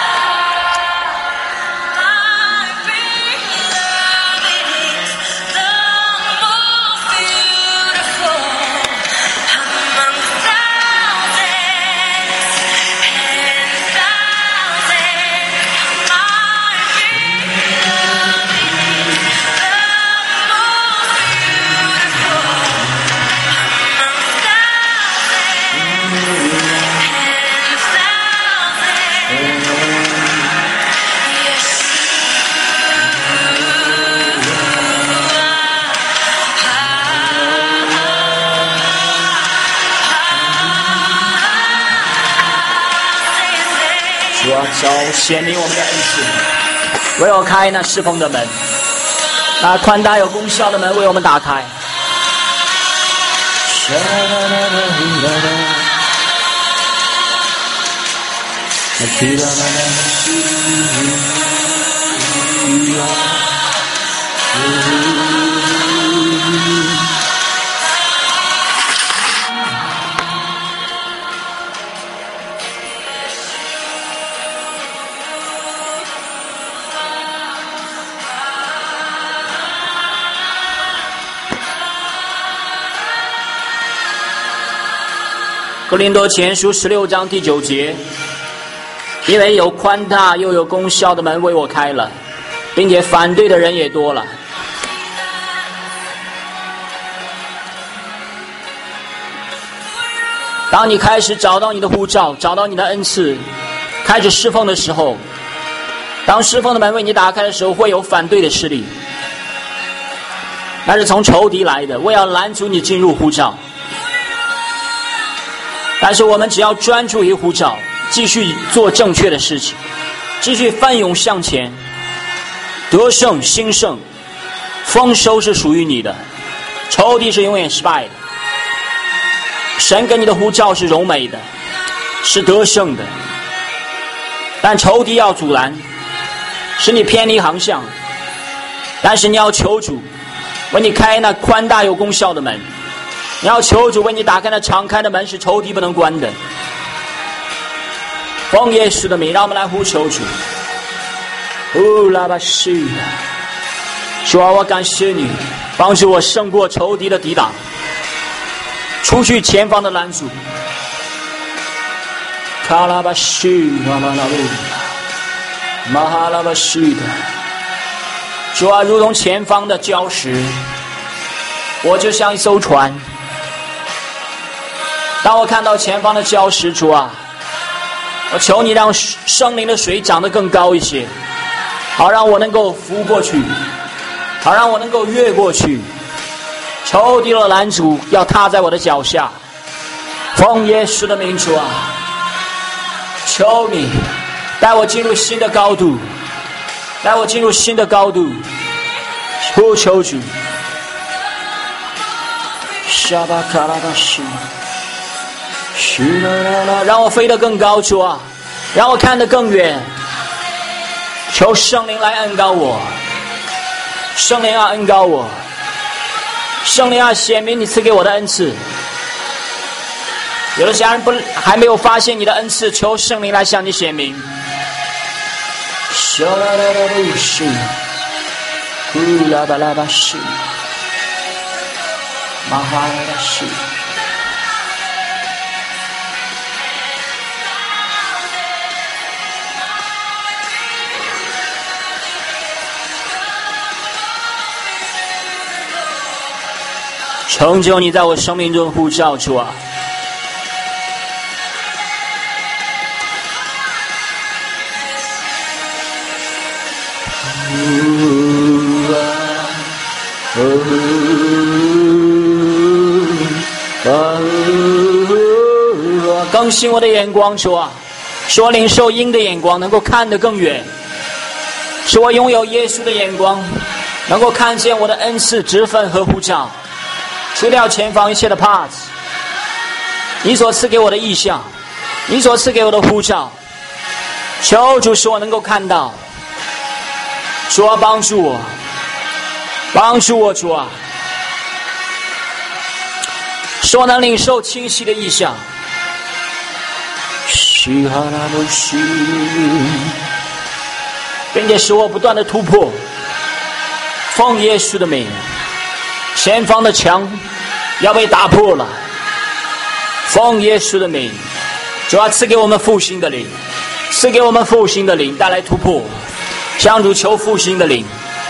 主显明我们的恩赐，为我开那侍奉的门，那宽大有功效的门为我们打开。哥林多前书16章第9节，因为有宽大又有功效的门为我开了， 并且反对的人也多了。当你开始找到你的呼召，找到你的恩赐，开始侍奉的时候，当侍奉的门为你打开的时候，会有反对的势力，那是从仇敌来的，为要拦阻你进入呼召。但是我们只要专注于呼召，继续做正确的事情，继续奋勇向前，得胜兴盛，丰收是属于你的，仇敌是永远失败的。神给你的呼召是柔美的，是得胜的，但仇敌要阻拦，使你偏离航向。但是你要求主为你开那宽大有功效的门，你要求主为你打开那敞开的门，是仇敌不能关的。奉耶稣的名，让我们来呼求主。拉巴西，主啊，我感谢你帮助我胜过仇敌的抵挡，除去前方的拦阻。卡拉巴西，拉拉拉路，马哈拉巴西的，主啊，如同前方的礁石，我就像一艘船。当我看到前方的礁石，主啊，我求你让圣灵的水涨得更高一些，好让我能够浮过去，好让我能够越过去。仇敌的拦阻要踏在我的脚下。奉耶稣的名，主啊，求你带我进入新的高度，带我进入新的高度。呼求主，沙巴卡拉巴西，让我飞得更高，主啊，让我看得更远。求圣灵来恩膏我，圣灵啊，恩膏我，圣灵啊，显明你赐给我的恩赐。有的家人还没有发现你的恩赐，求圣灵来向你显明。拉巴拉巴西，马哈拉巴西。成就你在我生命中呼召，主啊！更新我的眼光，主啊！使我领受鹰的眼光，能够看得更远；使我拥有耶稣的眼光，能够看见我的恩赐、职分和呼召。除掉前方一切的怕子，你所赐给我的意象，你所赐给我的呼召，求主使我能够看到。主啊，帮助我，帮助我，主啊，使我能领受清晰的意象。并且使我不断的突破。奉耶稣的名，前方的墙要被打破了。奉耶稣的名，主要赐给我们复兴的灵，赐给我们复兴的灵，带来突破。向主求复兴的灵。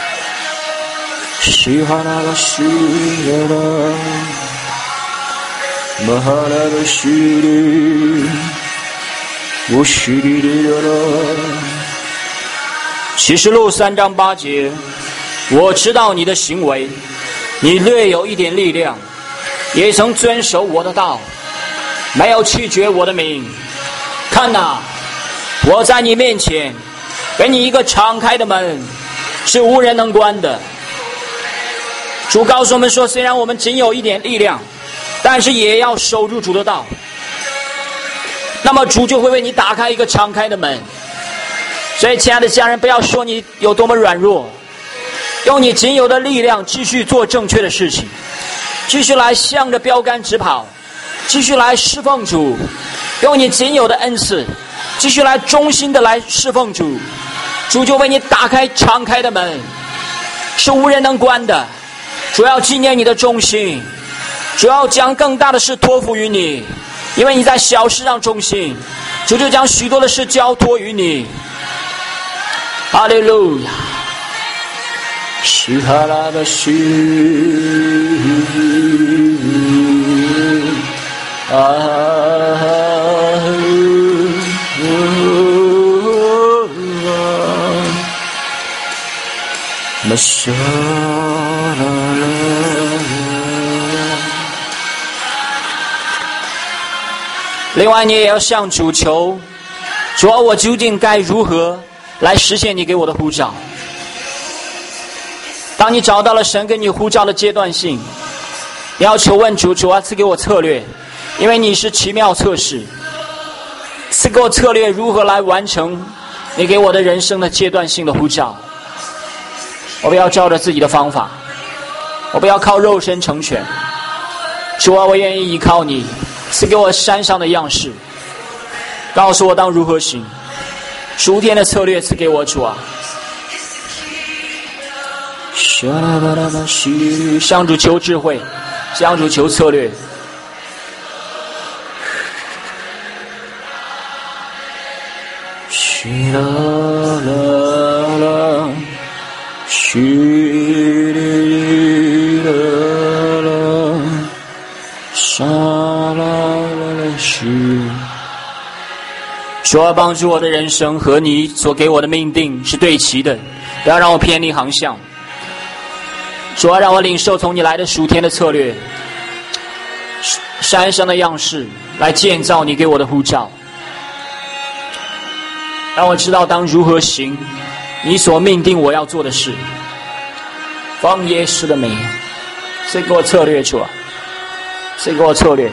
启示录3章8节，我知道你的行为，你略有一点力量，也曾遵守我的道，没有弃绝我的名。看哪，我在你面前给你一个敞开的门，是无人能关的。主告诉我们说，虽然我们仅有一点力量，但是也要守住主的道，那么主就会为你打开一个敞开的门。所以亲爱的家人，不要说你有多么软弱，用你仅有的力量继续做正确的事情，继续来向着标杆直跑，继续来侍奉主，用你仅有的恩赐继续来忠心的来侍奉主，主就为你打开敞开的门，是无人能关的。主要纪念你的忠心，主要将更大的事托付于你，因为你在小事上忠心，主就将许多的事交托于你。哈利路亚！ 西哈拉巴西另外你也要向主求，主啊，我究竟该如何来实现你给我的呼召？当你找到了神给你呼召的阶段性，你要求问主，主啊，赐给我策略，因为你是奇妙测试，赐给我策略如何来完成你给我的人生的阶段性的呼召。我不要照着自己的方法，我不要靠肉身成全，主啊，我愿意依靠你，赐给我山上的样式，告诉我当如何行，属天的策略赐给我，主啊。向主求智慧，向主求策略。主啊，帮助我的人生和你所给我的命定是对齐的，不要让我偏离航向。主啊，让我领受从你来的属天的策略，山上的样式来建造你给我的呼召，让我知道当如何行你所命定我要做的事。奉耶稣的名，赐给我策略，主啊，赐给我策略。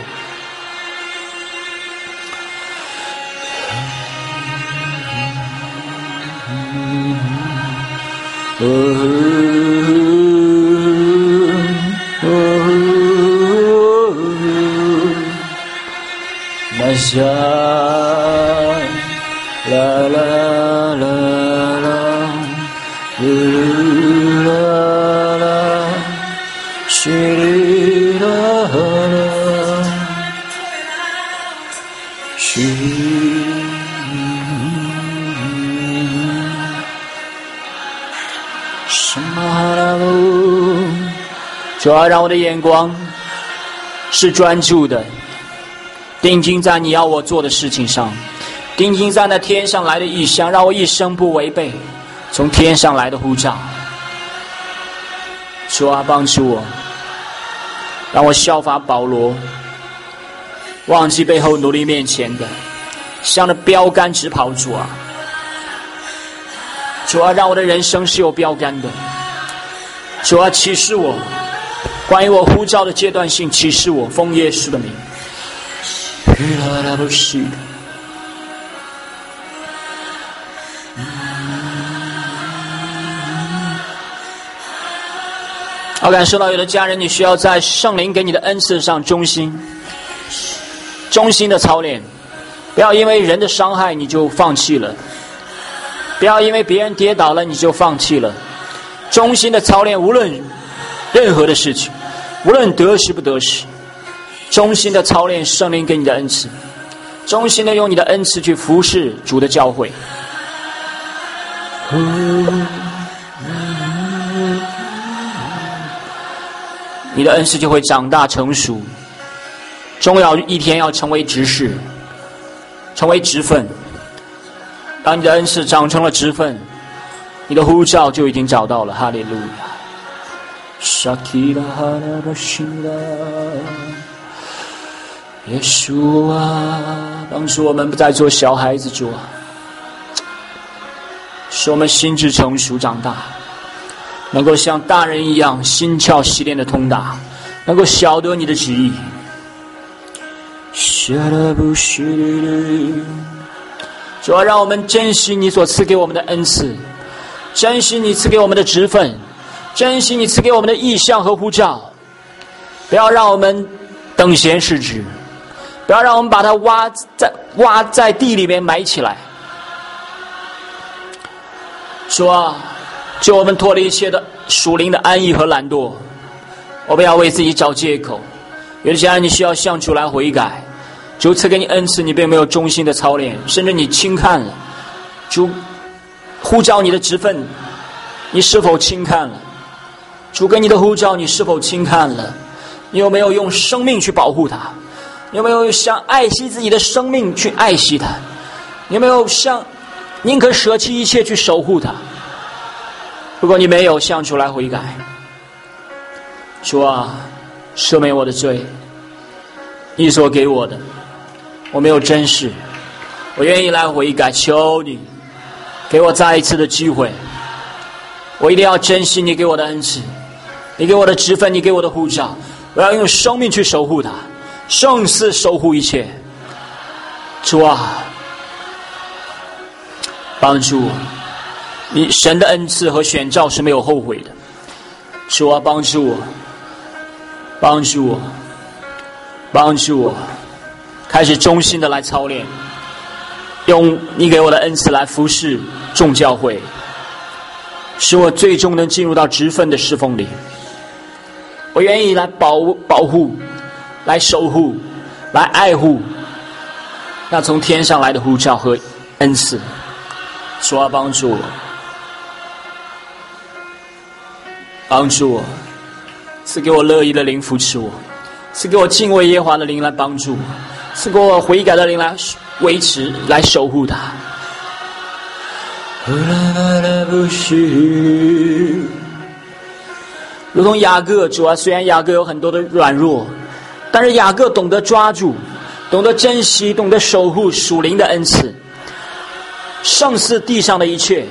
啦啦啦啦，啦啦，西里啦啦，西。主要让我的眼光是专注的，定睛在你要我做的事情上，定睛在那天上来的异象，让我一生不违背从天上来的呼召。主啊，帮助我，让我效法保罗，忘记背后努力面前的，向着标杆直跑。主啊，主啊，让我的人生是有标杆的。主啊，启示我关于我呼召的阶段性，启示我，奉耶稣的名。我感受到有的家人，你需要在圣灵给你的恩赐上忠心的操练，不要因为人的伤害你就放弃了，不要因为别人跌倒了你就放弃了。忠心的操练，无论任何的事情，无论得失不得失，忠心的操练圣灵给你的恩赐，忠心的用你的恩赐去服侍主的教会。你的恩赐就会长大成熟，终有一天要成为执事，成为职分。当你的恩赐长成了职分，你的呼召就已经找到了。哈利路亚。耶稣啊，帮助我们不再做小孩子，主啊，使我们心智成熟长大，能够像大人一样心窍习练的通达，能够晓得你的旨意。主要让我们珍惜你所赐给我们的恩赐，珍惜你赐给我们的职分，珍惜你赐给我们的意向和呼召，不要让我们等闲视之，不要让我们把它挖在地里面埋起来。主啊，救我们脱离一切的属灵的安逸和懒惰，我不要为自己找借口。有的家人你需要向主来悔改，主赐给你恩赐，你并没有忠心的操练，甚至你轻看了主呼召你的职分，你是否轻看了？ 主给你的呼召，你是否轻看了？你有没有用生命去保护他？你有没有像爱惜自己的生命去爱惜他？你有没有像宁可舍弃一切去守护他？如果你没有，向主来悔改。主啊，赦免我的罪，你所给我的我没有珍视，我愿意来悔改，求你给我再一次的机会，我一定要珍惜你给我的恩赐，你给我的职分，你给我的呼召，我要用生命去守护它，胜似守护一切。主啊，帮助我，你神的恩赐和选召是没有后悔的。主啊，帮助我，帮助我，帮助我，开始忠心的来操练，用你给我的恩赐来服侍众教会，使我最终能进入到职分的侍奉里。我愿意来保护，来守护，来爱护那从天上来的呼召和恩赐。主啊，帮助我，帮助我，赐给我乐意的灵扶持我，赐给我敬畏耶和华的灵来帮助我，赐给我悔改的灵来维持，来守护他。如同雅各，主啊，虽然雅各有很多的软弱，但是雅各懂得抓住，懂得珍惜，懂得守护属灵的恩赐，胜似地上的一切。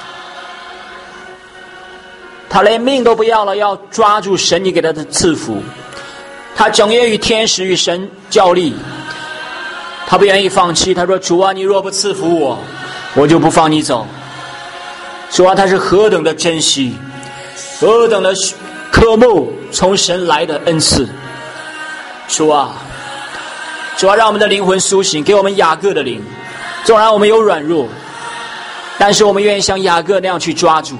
他连命都不要了，要抓住神你给他的赐福。他整夜与天使与神较力，他不愿意放弃。他说：主啊，你若不赐福我，我就不放你走。主啊，他是何等的珍惜，何等的渴慕从神来的恩赐。主啊，主啊，让我们的灵魂苏醒，给我们雅各的灵。纵然我们有软弱，但是我们愿意像雅各那样去抓住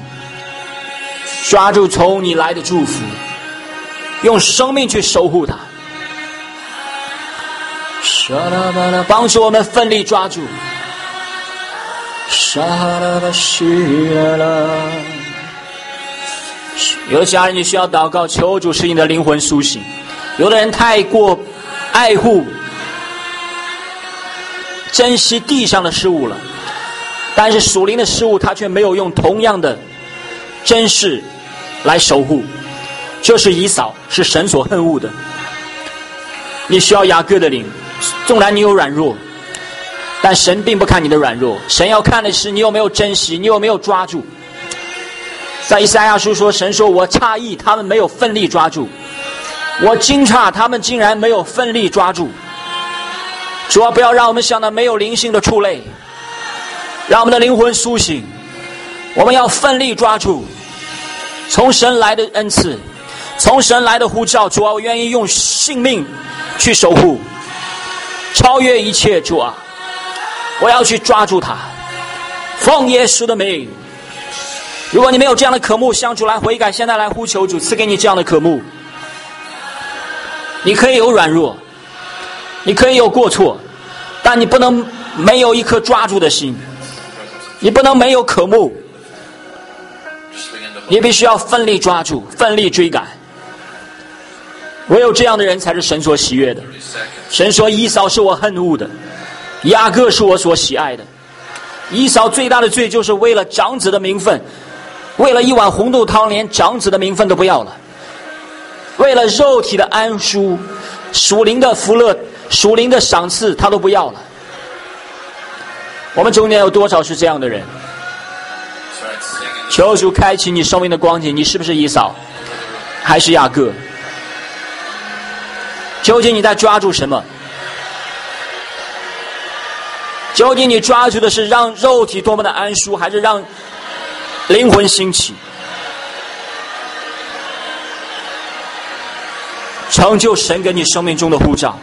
从你来的祝福，用生命去守护它。帮助我们奋力抓住。有的家人你需要祷告，求主使你的灵魂苏醒。有的人太过爱护珍惜地上的事物了，但是属灵的事物他却没有用同样的珍视来守护。这是以扫，是神所恨恶的。你需要雅各的灵，纵然你有软弱，但神并不看你的软弱，神要看的是你有没有珍惜，你有没有抓住。在以赛亚书说，神说，我诧异他们没有奋力抓住，我惊诧他们竟然没有奋力抓住。主啊，不要让我们像那没有灵性的畜类，让我们的灵魂苏醒。我们要奋力抓住从神来的恩赐，从神来的呼召。主啊，我愿意用性命去守护，超越一切。主啊，我要去抓住它，奉耶稣的名。如果你没有这样的渴慕，向主来悔改，现在来呼求主赐给你这样的渴慕。你可以有软弱，你可以有过错，但你不能没有一颗抓住的心，你不能没有渴慕，你必须要奋力抓住，奋力追赶。唯有这样的人才是神所喜悦的。神说，以扫是我恨恶的，雅各是我所喜爱的。以扫最大的罪就是为了长子的名分，为了一碗红豆汤连长子的名分都不要了，为了肉体的安舒，属灵的福乐，属灵的赏赐他都不要了。我们中间有多少是这样的人？求主开启你生命的光景，你是不是以扫还是雅各？究竟你在抓住什么？究竟你抓住的是让肉体多么的安舒，还是让灵魂兴起，成就神给你生命中的呼召？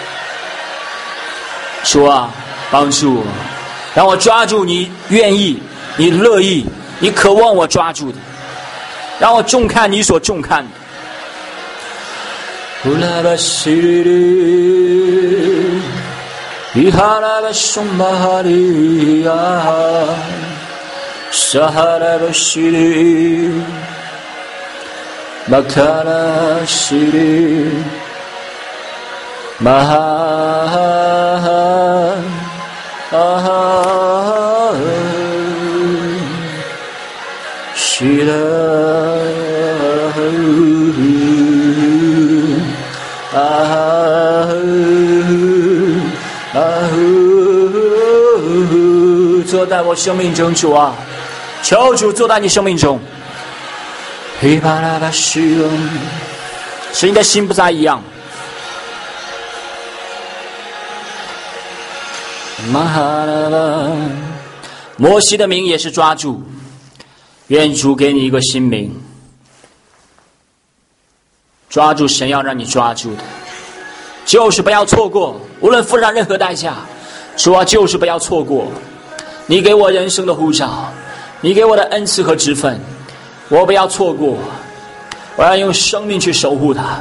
主啊，帮助我，让我抓住你愿意，你乐意，你渴望我抓住的，让我重看你所重看的。 马卡拉西里，马哈西拉坐在我生命中，主啊，求主坐在你生命中。使你的心不再一样。摩西的名也是抓住，愿主给你一个新名，抓住神要让你抓住的，就是不要错过，无论付上任何代价，主啊，就是不要错过你给我人生的呼召，你给我的恩赐和职分，我不要错过，我要用生命去守护它。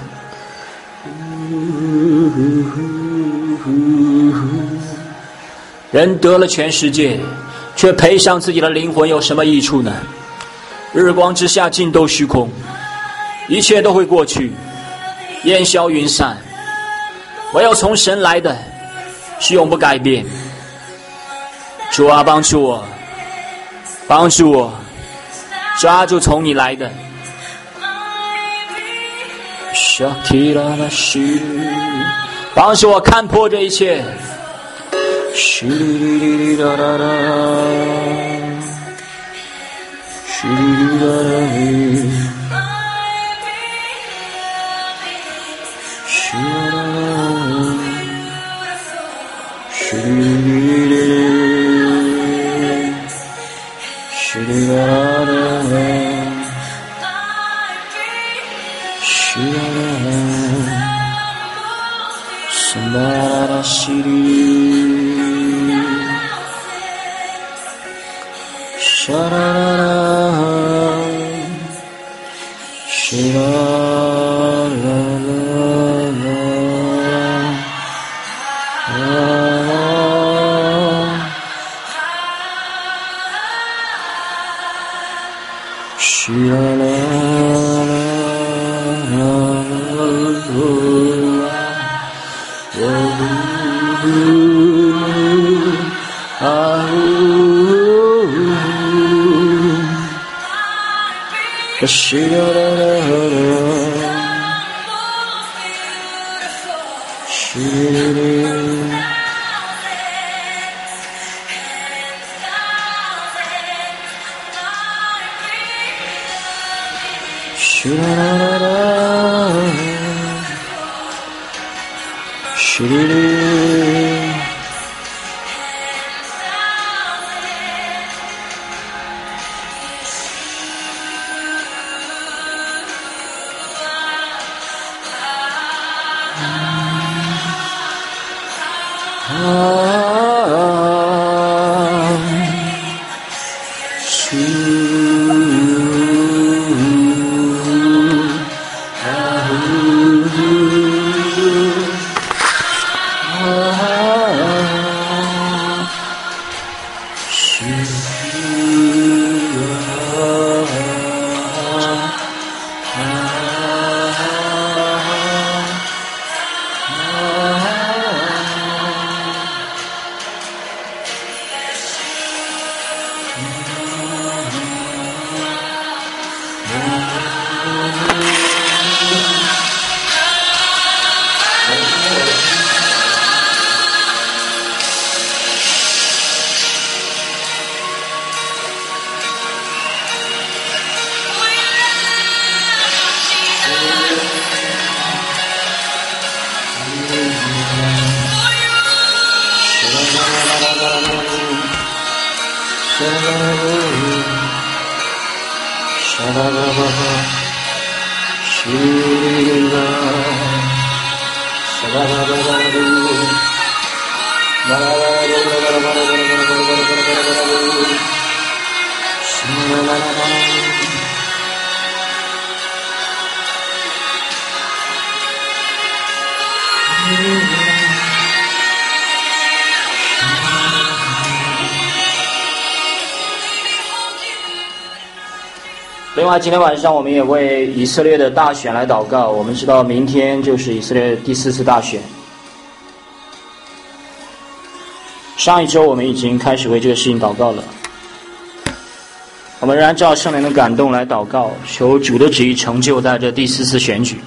人得了全世界，却赔上自己的灵魂，有什么益处呢？日光之下尽都虚空，一切都会过去，烟消云散，唯有从神来的是永不改变。主啊，帮助我，帮助我抓住从你来的。帮助我看破这一切。 另外今天晚上我们也为以色列的大选来祷告。我们知道明天就是以色列第4次大选。上一周我们已经开始为这个事情祷告了。我们仍然照圣灵的感动来祷告，求主的旨意成就在这第4次选举，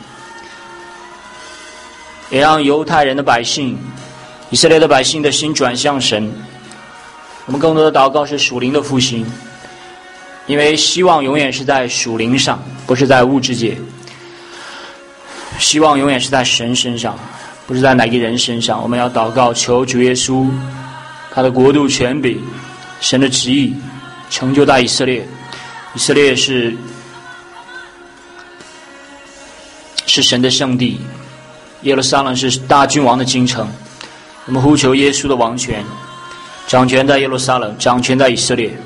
也让犹太人的百姓、以色列的百姓的心转向神。我们更多的祷告是属灵的复兴，因为希望永远是在属灵上，不是在物质界。希望永远是在神身上，不是在哪个人身上。我们要祷告，求主耶稣他的国度权柄、神的旨意成就在以色列。以色列是神的圣地，耶路撒冷是大君王的京城。我们呼求耶稣的王权，掌权在耶路撒冷，掌权在以色列。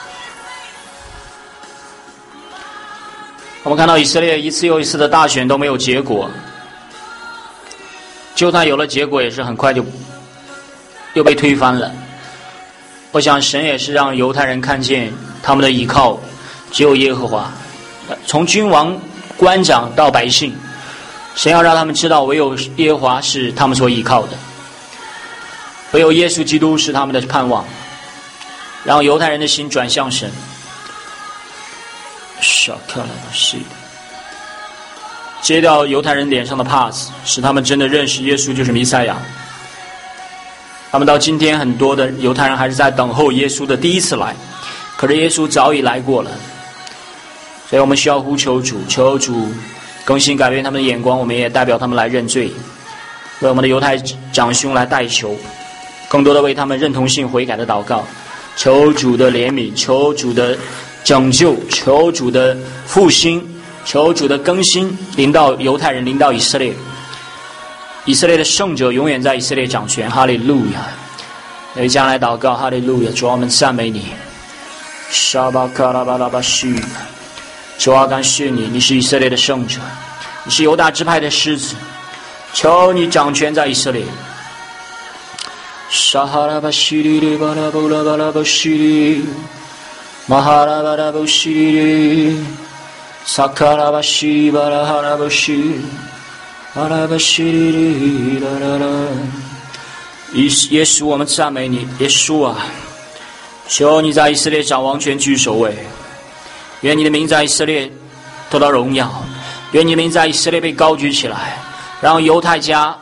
我们看到以色列一次又一次的大选都没有结果，就算有了结果，也是很快就又被推翻了。我想神也是让犹太人看见他们的依靠只有耶和华，从君王、官长到百姓，神要让他们知道唯有耶和华是他们所依靠的，唯有耶稣基督是他们的盼望，让犹太人的心转向神。揭掉犹太人脸上的帕子，使他们真的认识耶稣就是弥赛亚。他们到今天很多的犹太人还是在等候耶稣的第一次来，可是耶稣早已来过了。所以我们需要呼求主，求主更新改变他们的眼光。我们也代表他们来认罪，为我们的犹太长兄来代求，更多的为他们认同性悔改的祷告，求主的怜悯，求主的拯救，求主的复兴，求主的更新临到犹太人，临到以色列。以色列的圣者永远在以色列掌权，哈利路亚！为将来祷告，哈利路亚！主啊，我们赞美你，沙巴卡拉巴拉巴西。主啊，感谢你，你是以色列的圣者，你是犹大支派的狮子，求你掌权在以色列。沙哈拉巴西里巴拉布拉巴拉巴西里，马哈拉巴拉巴西里，萨卡拉巴西巴拉哈拉巴西，阿拉巴西里啦啦啦。耶稣，我们赞美你，耶稣啊，求你在以色列掌王权居首位。愿你的名在以色列得到荣耀，愿你的名在以色列被高举起来，让犹太家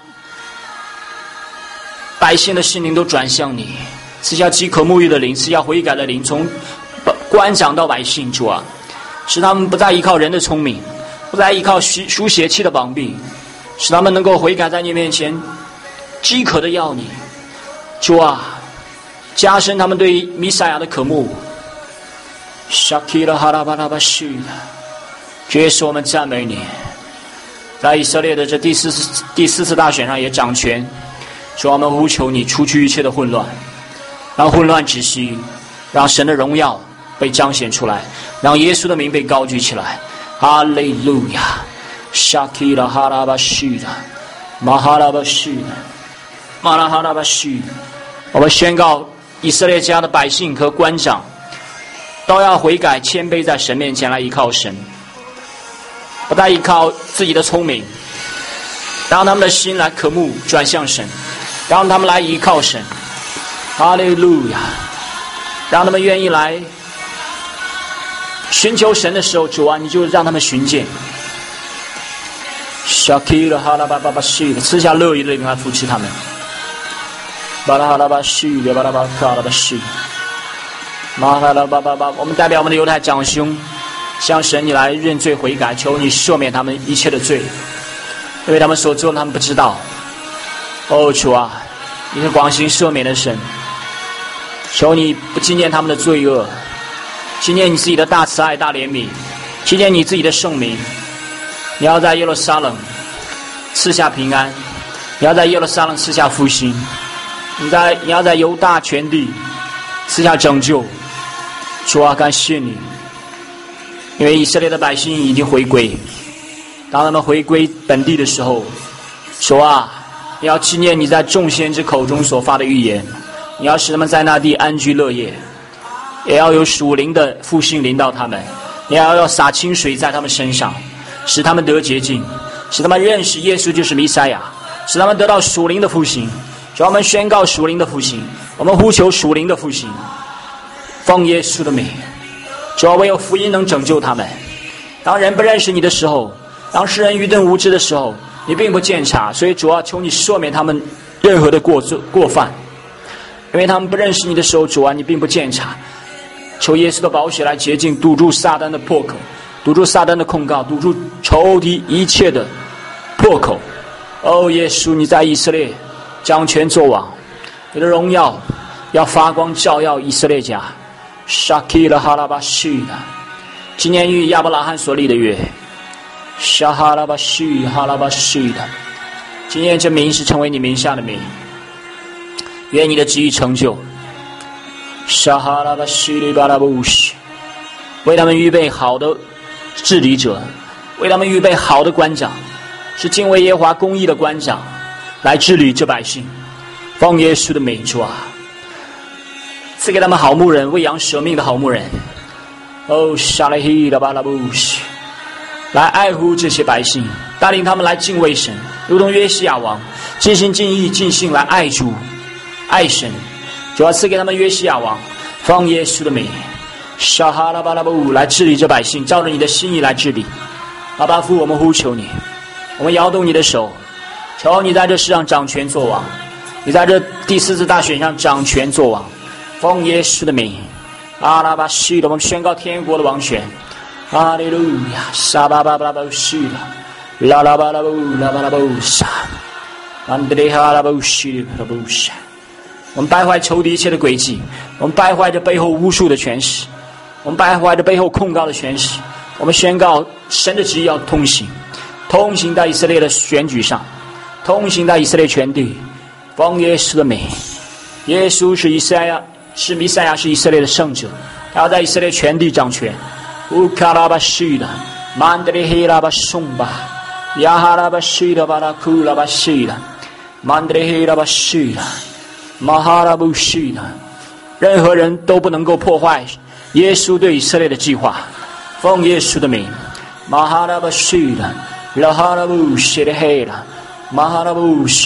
百姓的心灵都转向你，赐下饥渴沐浴的灵，赐下悔改的灵，从官长到百姓。主啊，使他们不再依靠人的聪明，不再依靠输血气的膀臂，使他们能够悔改在你面前，饥渴的要你。主啊，加深他们对弥赛亚的渴慕。Shakira Harabashida， 耶稣，我们赞美你，在以色列的这第四次大选上也掌权。主，我们呼求你除去一切的混乱，让混乱止息，让神的荣耀被彰显出来，让耶稣的名被高举起来。哈利路亚 ！Shakira Harabashida， Maharabashida， Maharabashida。我们宣告以色列家的百姓和官长都要悔改谦卑，在神面前来依靠神，不再依靠自己的聪明，让他们的心来渴慕转向神，让他们来依靠神。哈利路亚！让他们愿意来寻求神的时候，主啊，你就让他们寻见。Shakira Harabashida， 赐下乐意的灵来扶持他们。巴拉哈拉巴西，巴拉巴卡拉巴西。我们代表我们的犹太长兄向神你来认罪悔改，求你赦免他们一切的罪，因为他们所做的他们不知道。哦，主啊，你是广行赦免的神，求你不纪念他们的罪恶，纪念你自己的大慈爱大怜悯，纪念你自己的圣名。你要在耶路撒冷赐下平安，你要在耶路撒冷赐下复兴，你要在犹大全地赐下拯救。主啊，感谢你，因为以色列的百姓已经回归。当他们回归本地的时候，主啊，你要纪念你在众先知口中所发的预言，你要使他们在那地安居乐业，也要有属灵的复兴临到他们， 你要洒清水在他们身上，使他们得洁净，使他们认识耶稣就是弥赛亚，使他们得到属灵的复兴。主，我们宣告属灵的复兴，我们呼求属灵的复兴，奉耶稣的名。主，唯有福音能拯救他们。当人不认识你的时候，当世人愚钝无知的时候，你并不鉴察，所以主啊，求你赦免他们任何的过犯，因为他们不认识你的时候，主啊，你并不鉴察。求耶稣的宝血来洁净，堵住撒旦的破口，堵住撒旦的控告，堵住仇敌一切的破口。哦，耶稣，你在以色列掌权作王，你的荣耀要发光照耀以色列家。沙基拉哈拉巴西的，今年与亚伯拉罕所立的约。沙哈拉巴西哈拉巴西的，今年这名是成为你名下的名。愿你的旨意成就。沙哈拉巴西里巴拉布西，为他们预备好的治理者，为他们预备好的官长，是敬畏耶和华公义的官长，来治理这百姓。奉耶稣的名，主啊，赐给他们好牧人，为羊舍命的好牧人。哦，沙雷希拉巴拉布西，来爱护这些百姓，带领他们来敬畏神，如同约西亚王尽心尽意尽性来爱主爱神。主要赐给他们约西亚王，奉耶稣的名，沙哈拉巴拉布来治理这百姓，照着你的心意来治理。阿爸父，我们呼求你，我们摇动你的手，求你在这世上掌权作王，你在这第四次大选上掌权作王。奉耶稣的名，阿拉巴西的，我们宣告天国的王权。哈利路亚，沙巴巴巴巴西的，拉拉巴拉布拉巴拉布沙，安德烈哈拉布西拉布沙。我们败坏仇敌一切的诡计，我们败坏这背后巫术的权势，我们败坏这背后控告的权势。我们宣告神的旨意要通行，通行在以色列的选举上，通行在以色列全地。奉耶稣的名，耶稣是弥赛亚，是以色列的圣者，他要在以色列全地掌权。乌卡拉巴西的，曼德里希拉巴松巴，亚哈拉巴西的巴拉库拉巴西的，曼德里希拉巴西的。马哈拉布西的，任何人都不能够破坏耶稣对以色列的计划。奉耶稣的名，马哈拉布西的，拉哈拉布西的黑了，马哈拉布西。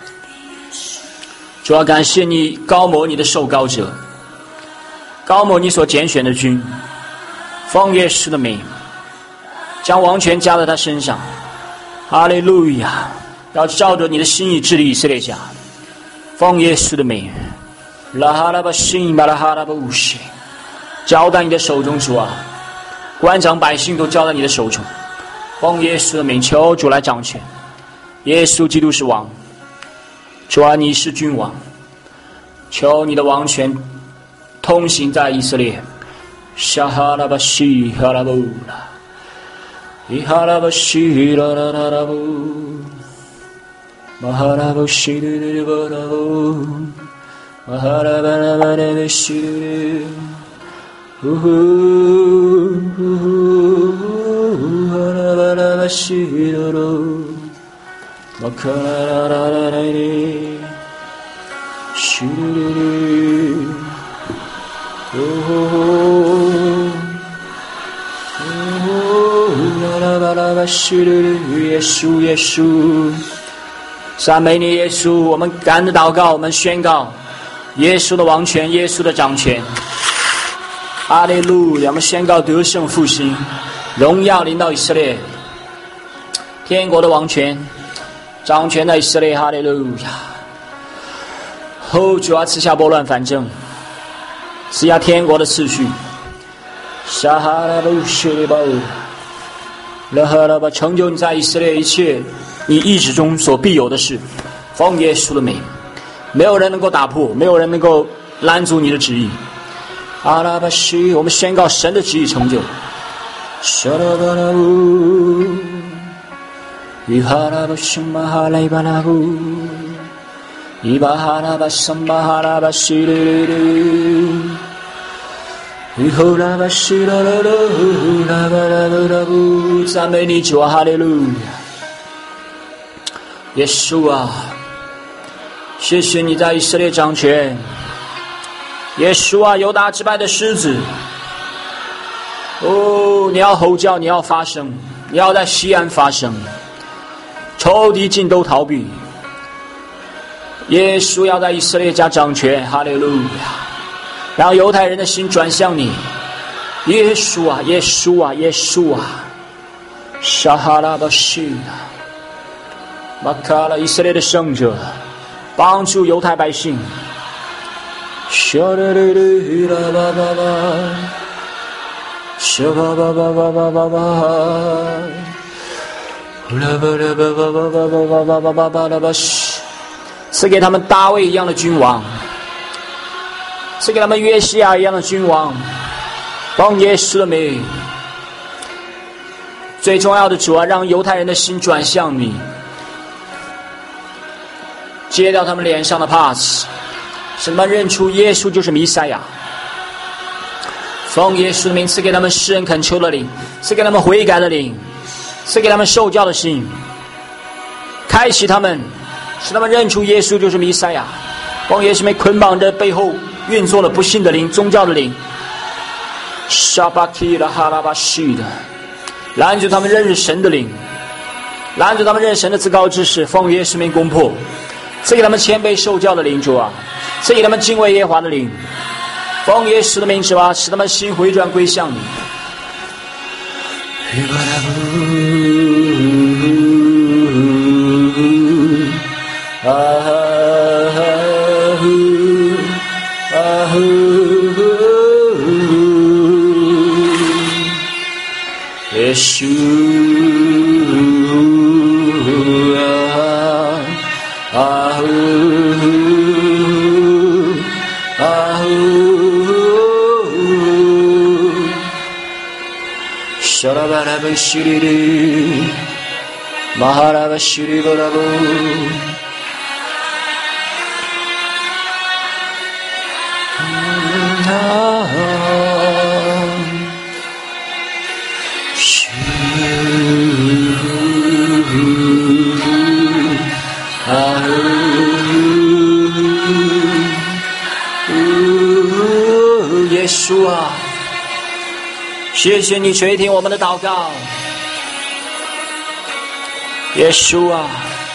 主要感谢你高摩你的受膏者，高摩你所拣选的君。奉耶稣的名，将王权加在他身上。哈利路亚！要照着你的心意治理以色列家。奉耶稣的名，拉哈拉巴辛巴拉哈拉巴乌西，交在你的手中，主啊，官长百姓都交在你的手中。奉耶稣的名，求主来掌权。耶稣基督是王，主啊，你是君王，求你的王权通行在以色列。沙哈拉巴西哈拉布拉，伊哈拉巴西拉拉拉拉布。Maharabu shiru barabu, Maharabarabu shiru, Maharabu shiru, Makarararari, shiru, Maharabu shiru, Yesu Yesu。赞美你耶稣，我们感恩的祷告，我们宣告耶稣的王权，耶稣的掌权。哈利路亚！我们宣告得胜复兴，荣耀临到以色列，天国的王权掌权在以色列。哈利路亚！主啊，赐下拨乱反正，赐下天国的次序。沙哈拉布西里巴，拉哈拉巴，成就你在以色列一切你意志中所必有的事。奉耶稣的名，没有人能够打破，没有人能够拦阻你的旨意。阿拉巴西，我们宣告神的旨意成就。沙拉巴拉布，伊哈拉巴什马哈雷巴拉布，伊巴哈拉巴什马哈拉巴西里里，伊后拉巴西拉拉拉拉巴拉拉布，赞美你主啊，哈利路亚！耶稣啊，谢谢你在以色列掌权。耶稣啊，犹大支派的狮子，哦， 你要吼叫，你要发声，你要在西安发声，仇敌尽都逃避。耶稣要在以色列家掌权，哈利路亚！让犹太人的心转向你，耶稣啊，耶稣啊，耶稣啊！沙哈拉巴西啊，马卡拉以色列的圣者，帮助犹太百姓。沙啦啦啦啦啦啦，沙吧吧吧吧吧吧吧，啦吧啦吧吧吧吧吧吧吧吧吧啦吧西。赐给他们大卫一样的君王，赐给他们约西亚一样的君王，奉耶稣的名。最重要的主啊，让犹太人的心转向你，揭掉他们脸上的帕子，使他们认出耶稣就是弥赛亚。奉耶稣的名，赐给他们施恩恳求的灵，赐给他们悔改的灵，赐给他们受教的心，开启他们，使他们认出耶稣就是弥赛亚。奉耶稣名，捆绑着背后运作了不信的灵、宗教的灵，沙巴基拉哈拉巴西的，拦住他们认识神的灵，拦住他们认识神的至高之事。奉耶稣名攻破，赐给他们谦卑受教的灵，主啊，赐给他们敬畏耶和华的灵。奉耶稣的名，主啊，使他们心回转归向你。耶稣沙拉巴拉巴西里里，马哈拉巴西里巴拉布。耶稣啊，谢谢你垂听我们的祷告。耶稣啊，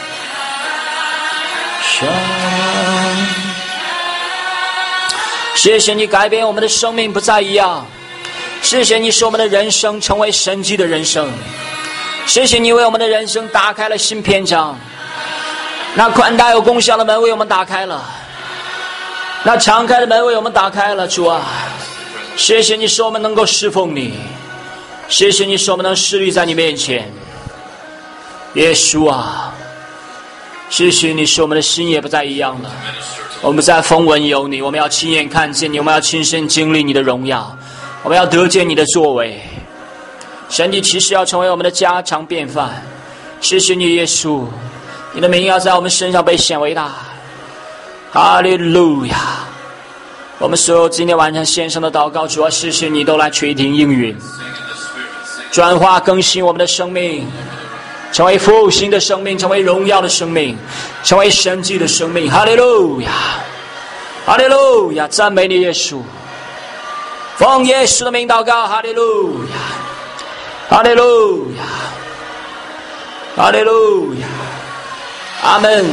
谢谢你改变我们的生命不再一样，谢谢你使我们的人生成为神迹的人生，谢谢你为我们的人生打开了新篇章，那宽大有功效的门为我们打开了，那敞开的门为我们打开了。主啊，谢谢你使我们能够侍奉你，谢谢你使我们能侍立在你面前。耶稣啊，谢谢你使我们的心也不再一样了，我们在风闻有你，我们要亲眼看见你，我们要亲身经历你的荣耀，我们要得见你的作为。神迹奇事要成为我们的家常便饭。谢谢你耶稣，你的名要在我们身上被显为大。哈利路亚！我们所有今天晚上献上的祷告，主要谢谢你都来垂听应允，转化更新我们的生命，成为复兴的生命，成为荣耀的生命，成为神迹的生命。哈利路亚！哈利路亚！赞美你耶稣，奉耶稣的名祷告。哈利路亚！哈利路亚！哈利路亚！阿门。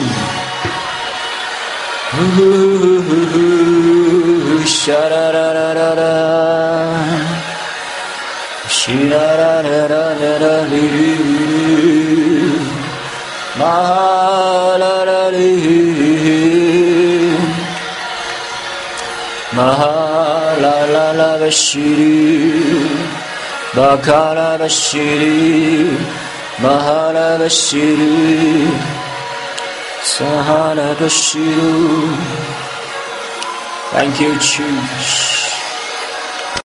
沙啦啦啦啦啦，西啦啦啦啦啦哩，玛啦啦哩，玛啦啦啦巴西哩，巴卡拉巴西哩，玛啦巴西哩，撒哈拉巴西哩。Thank you, Jesus.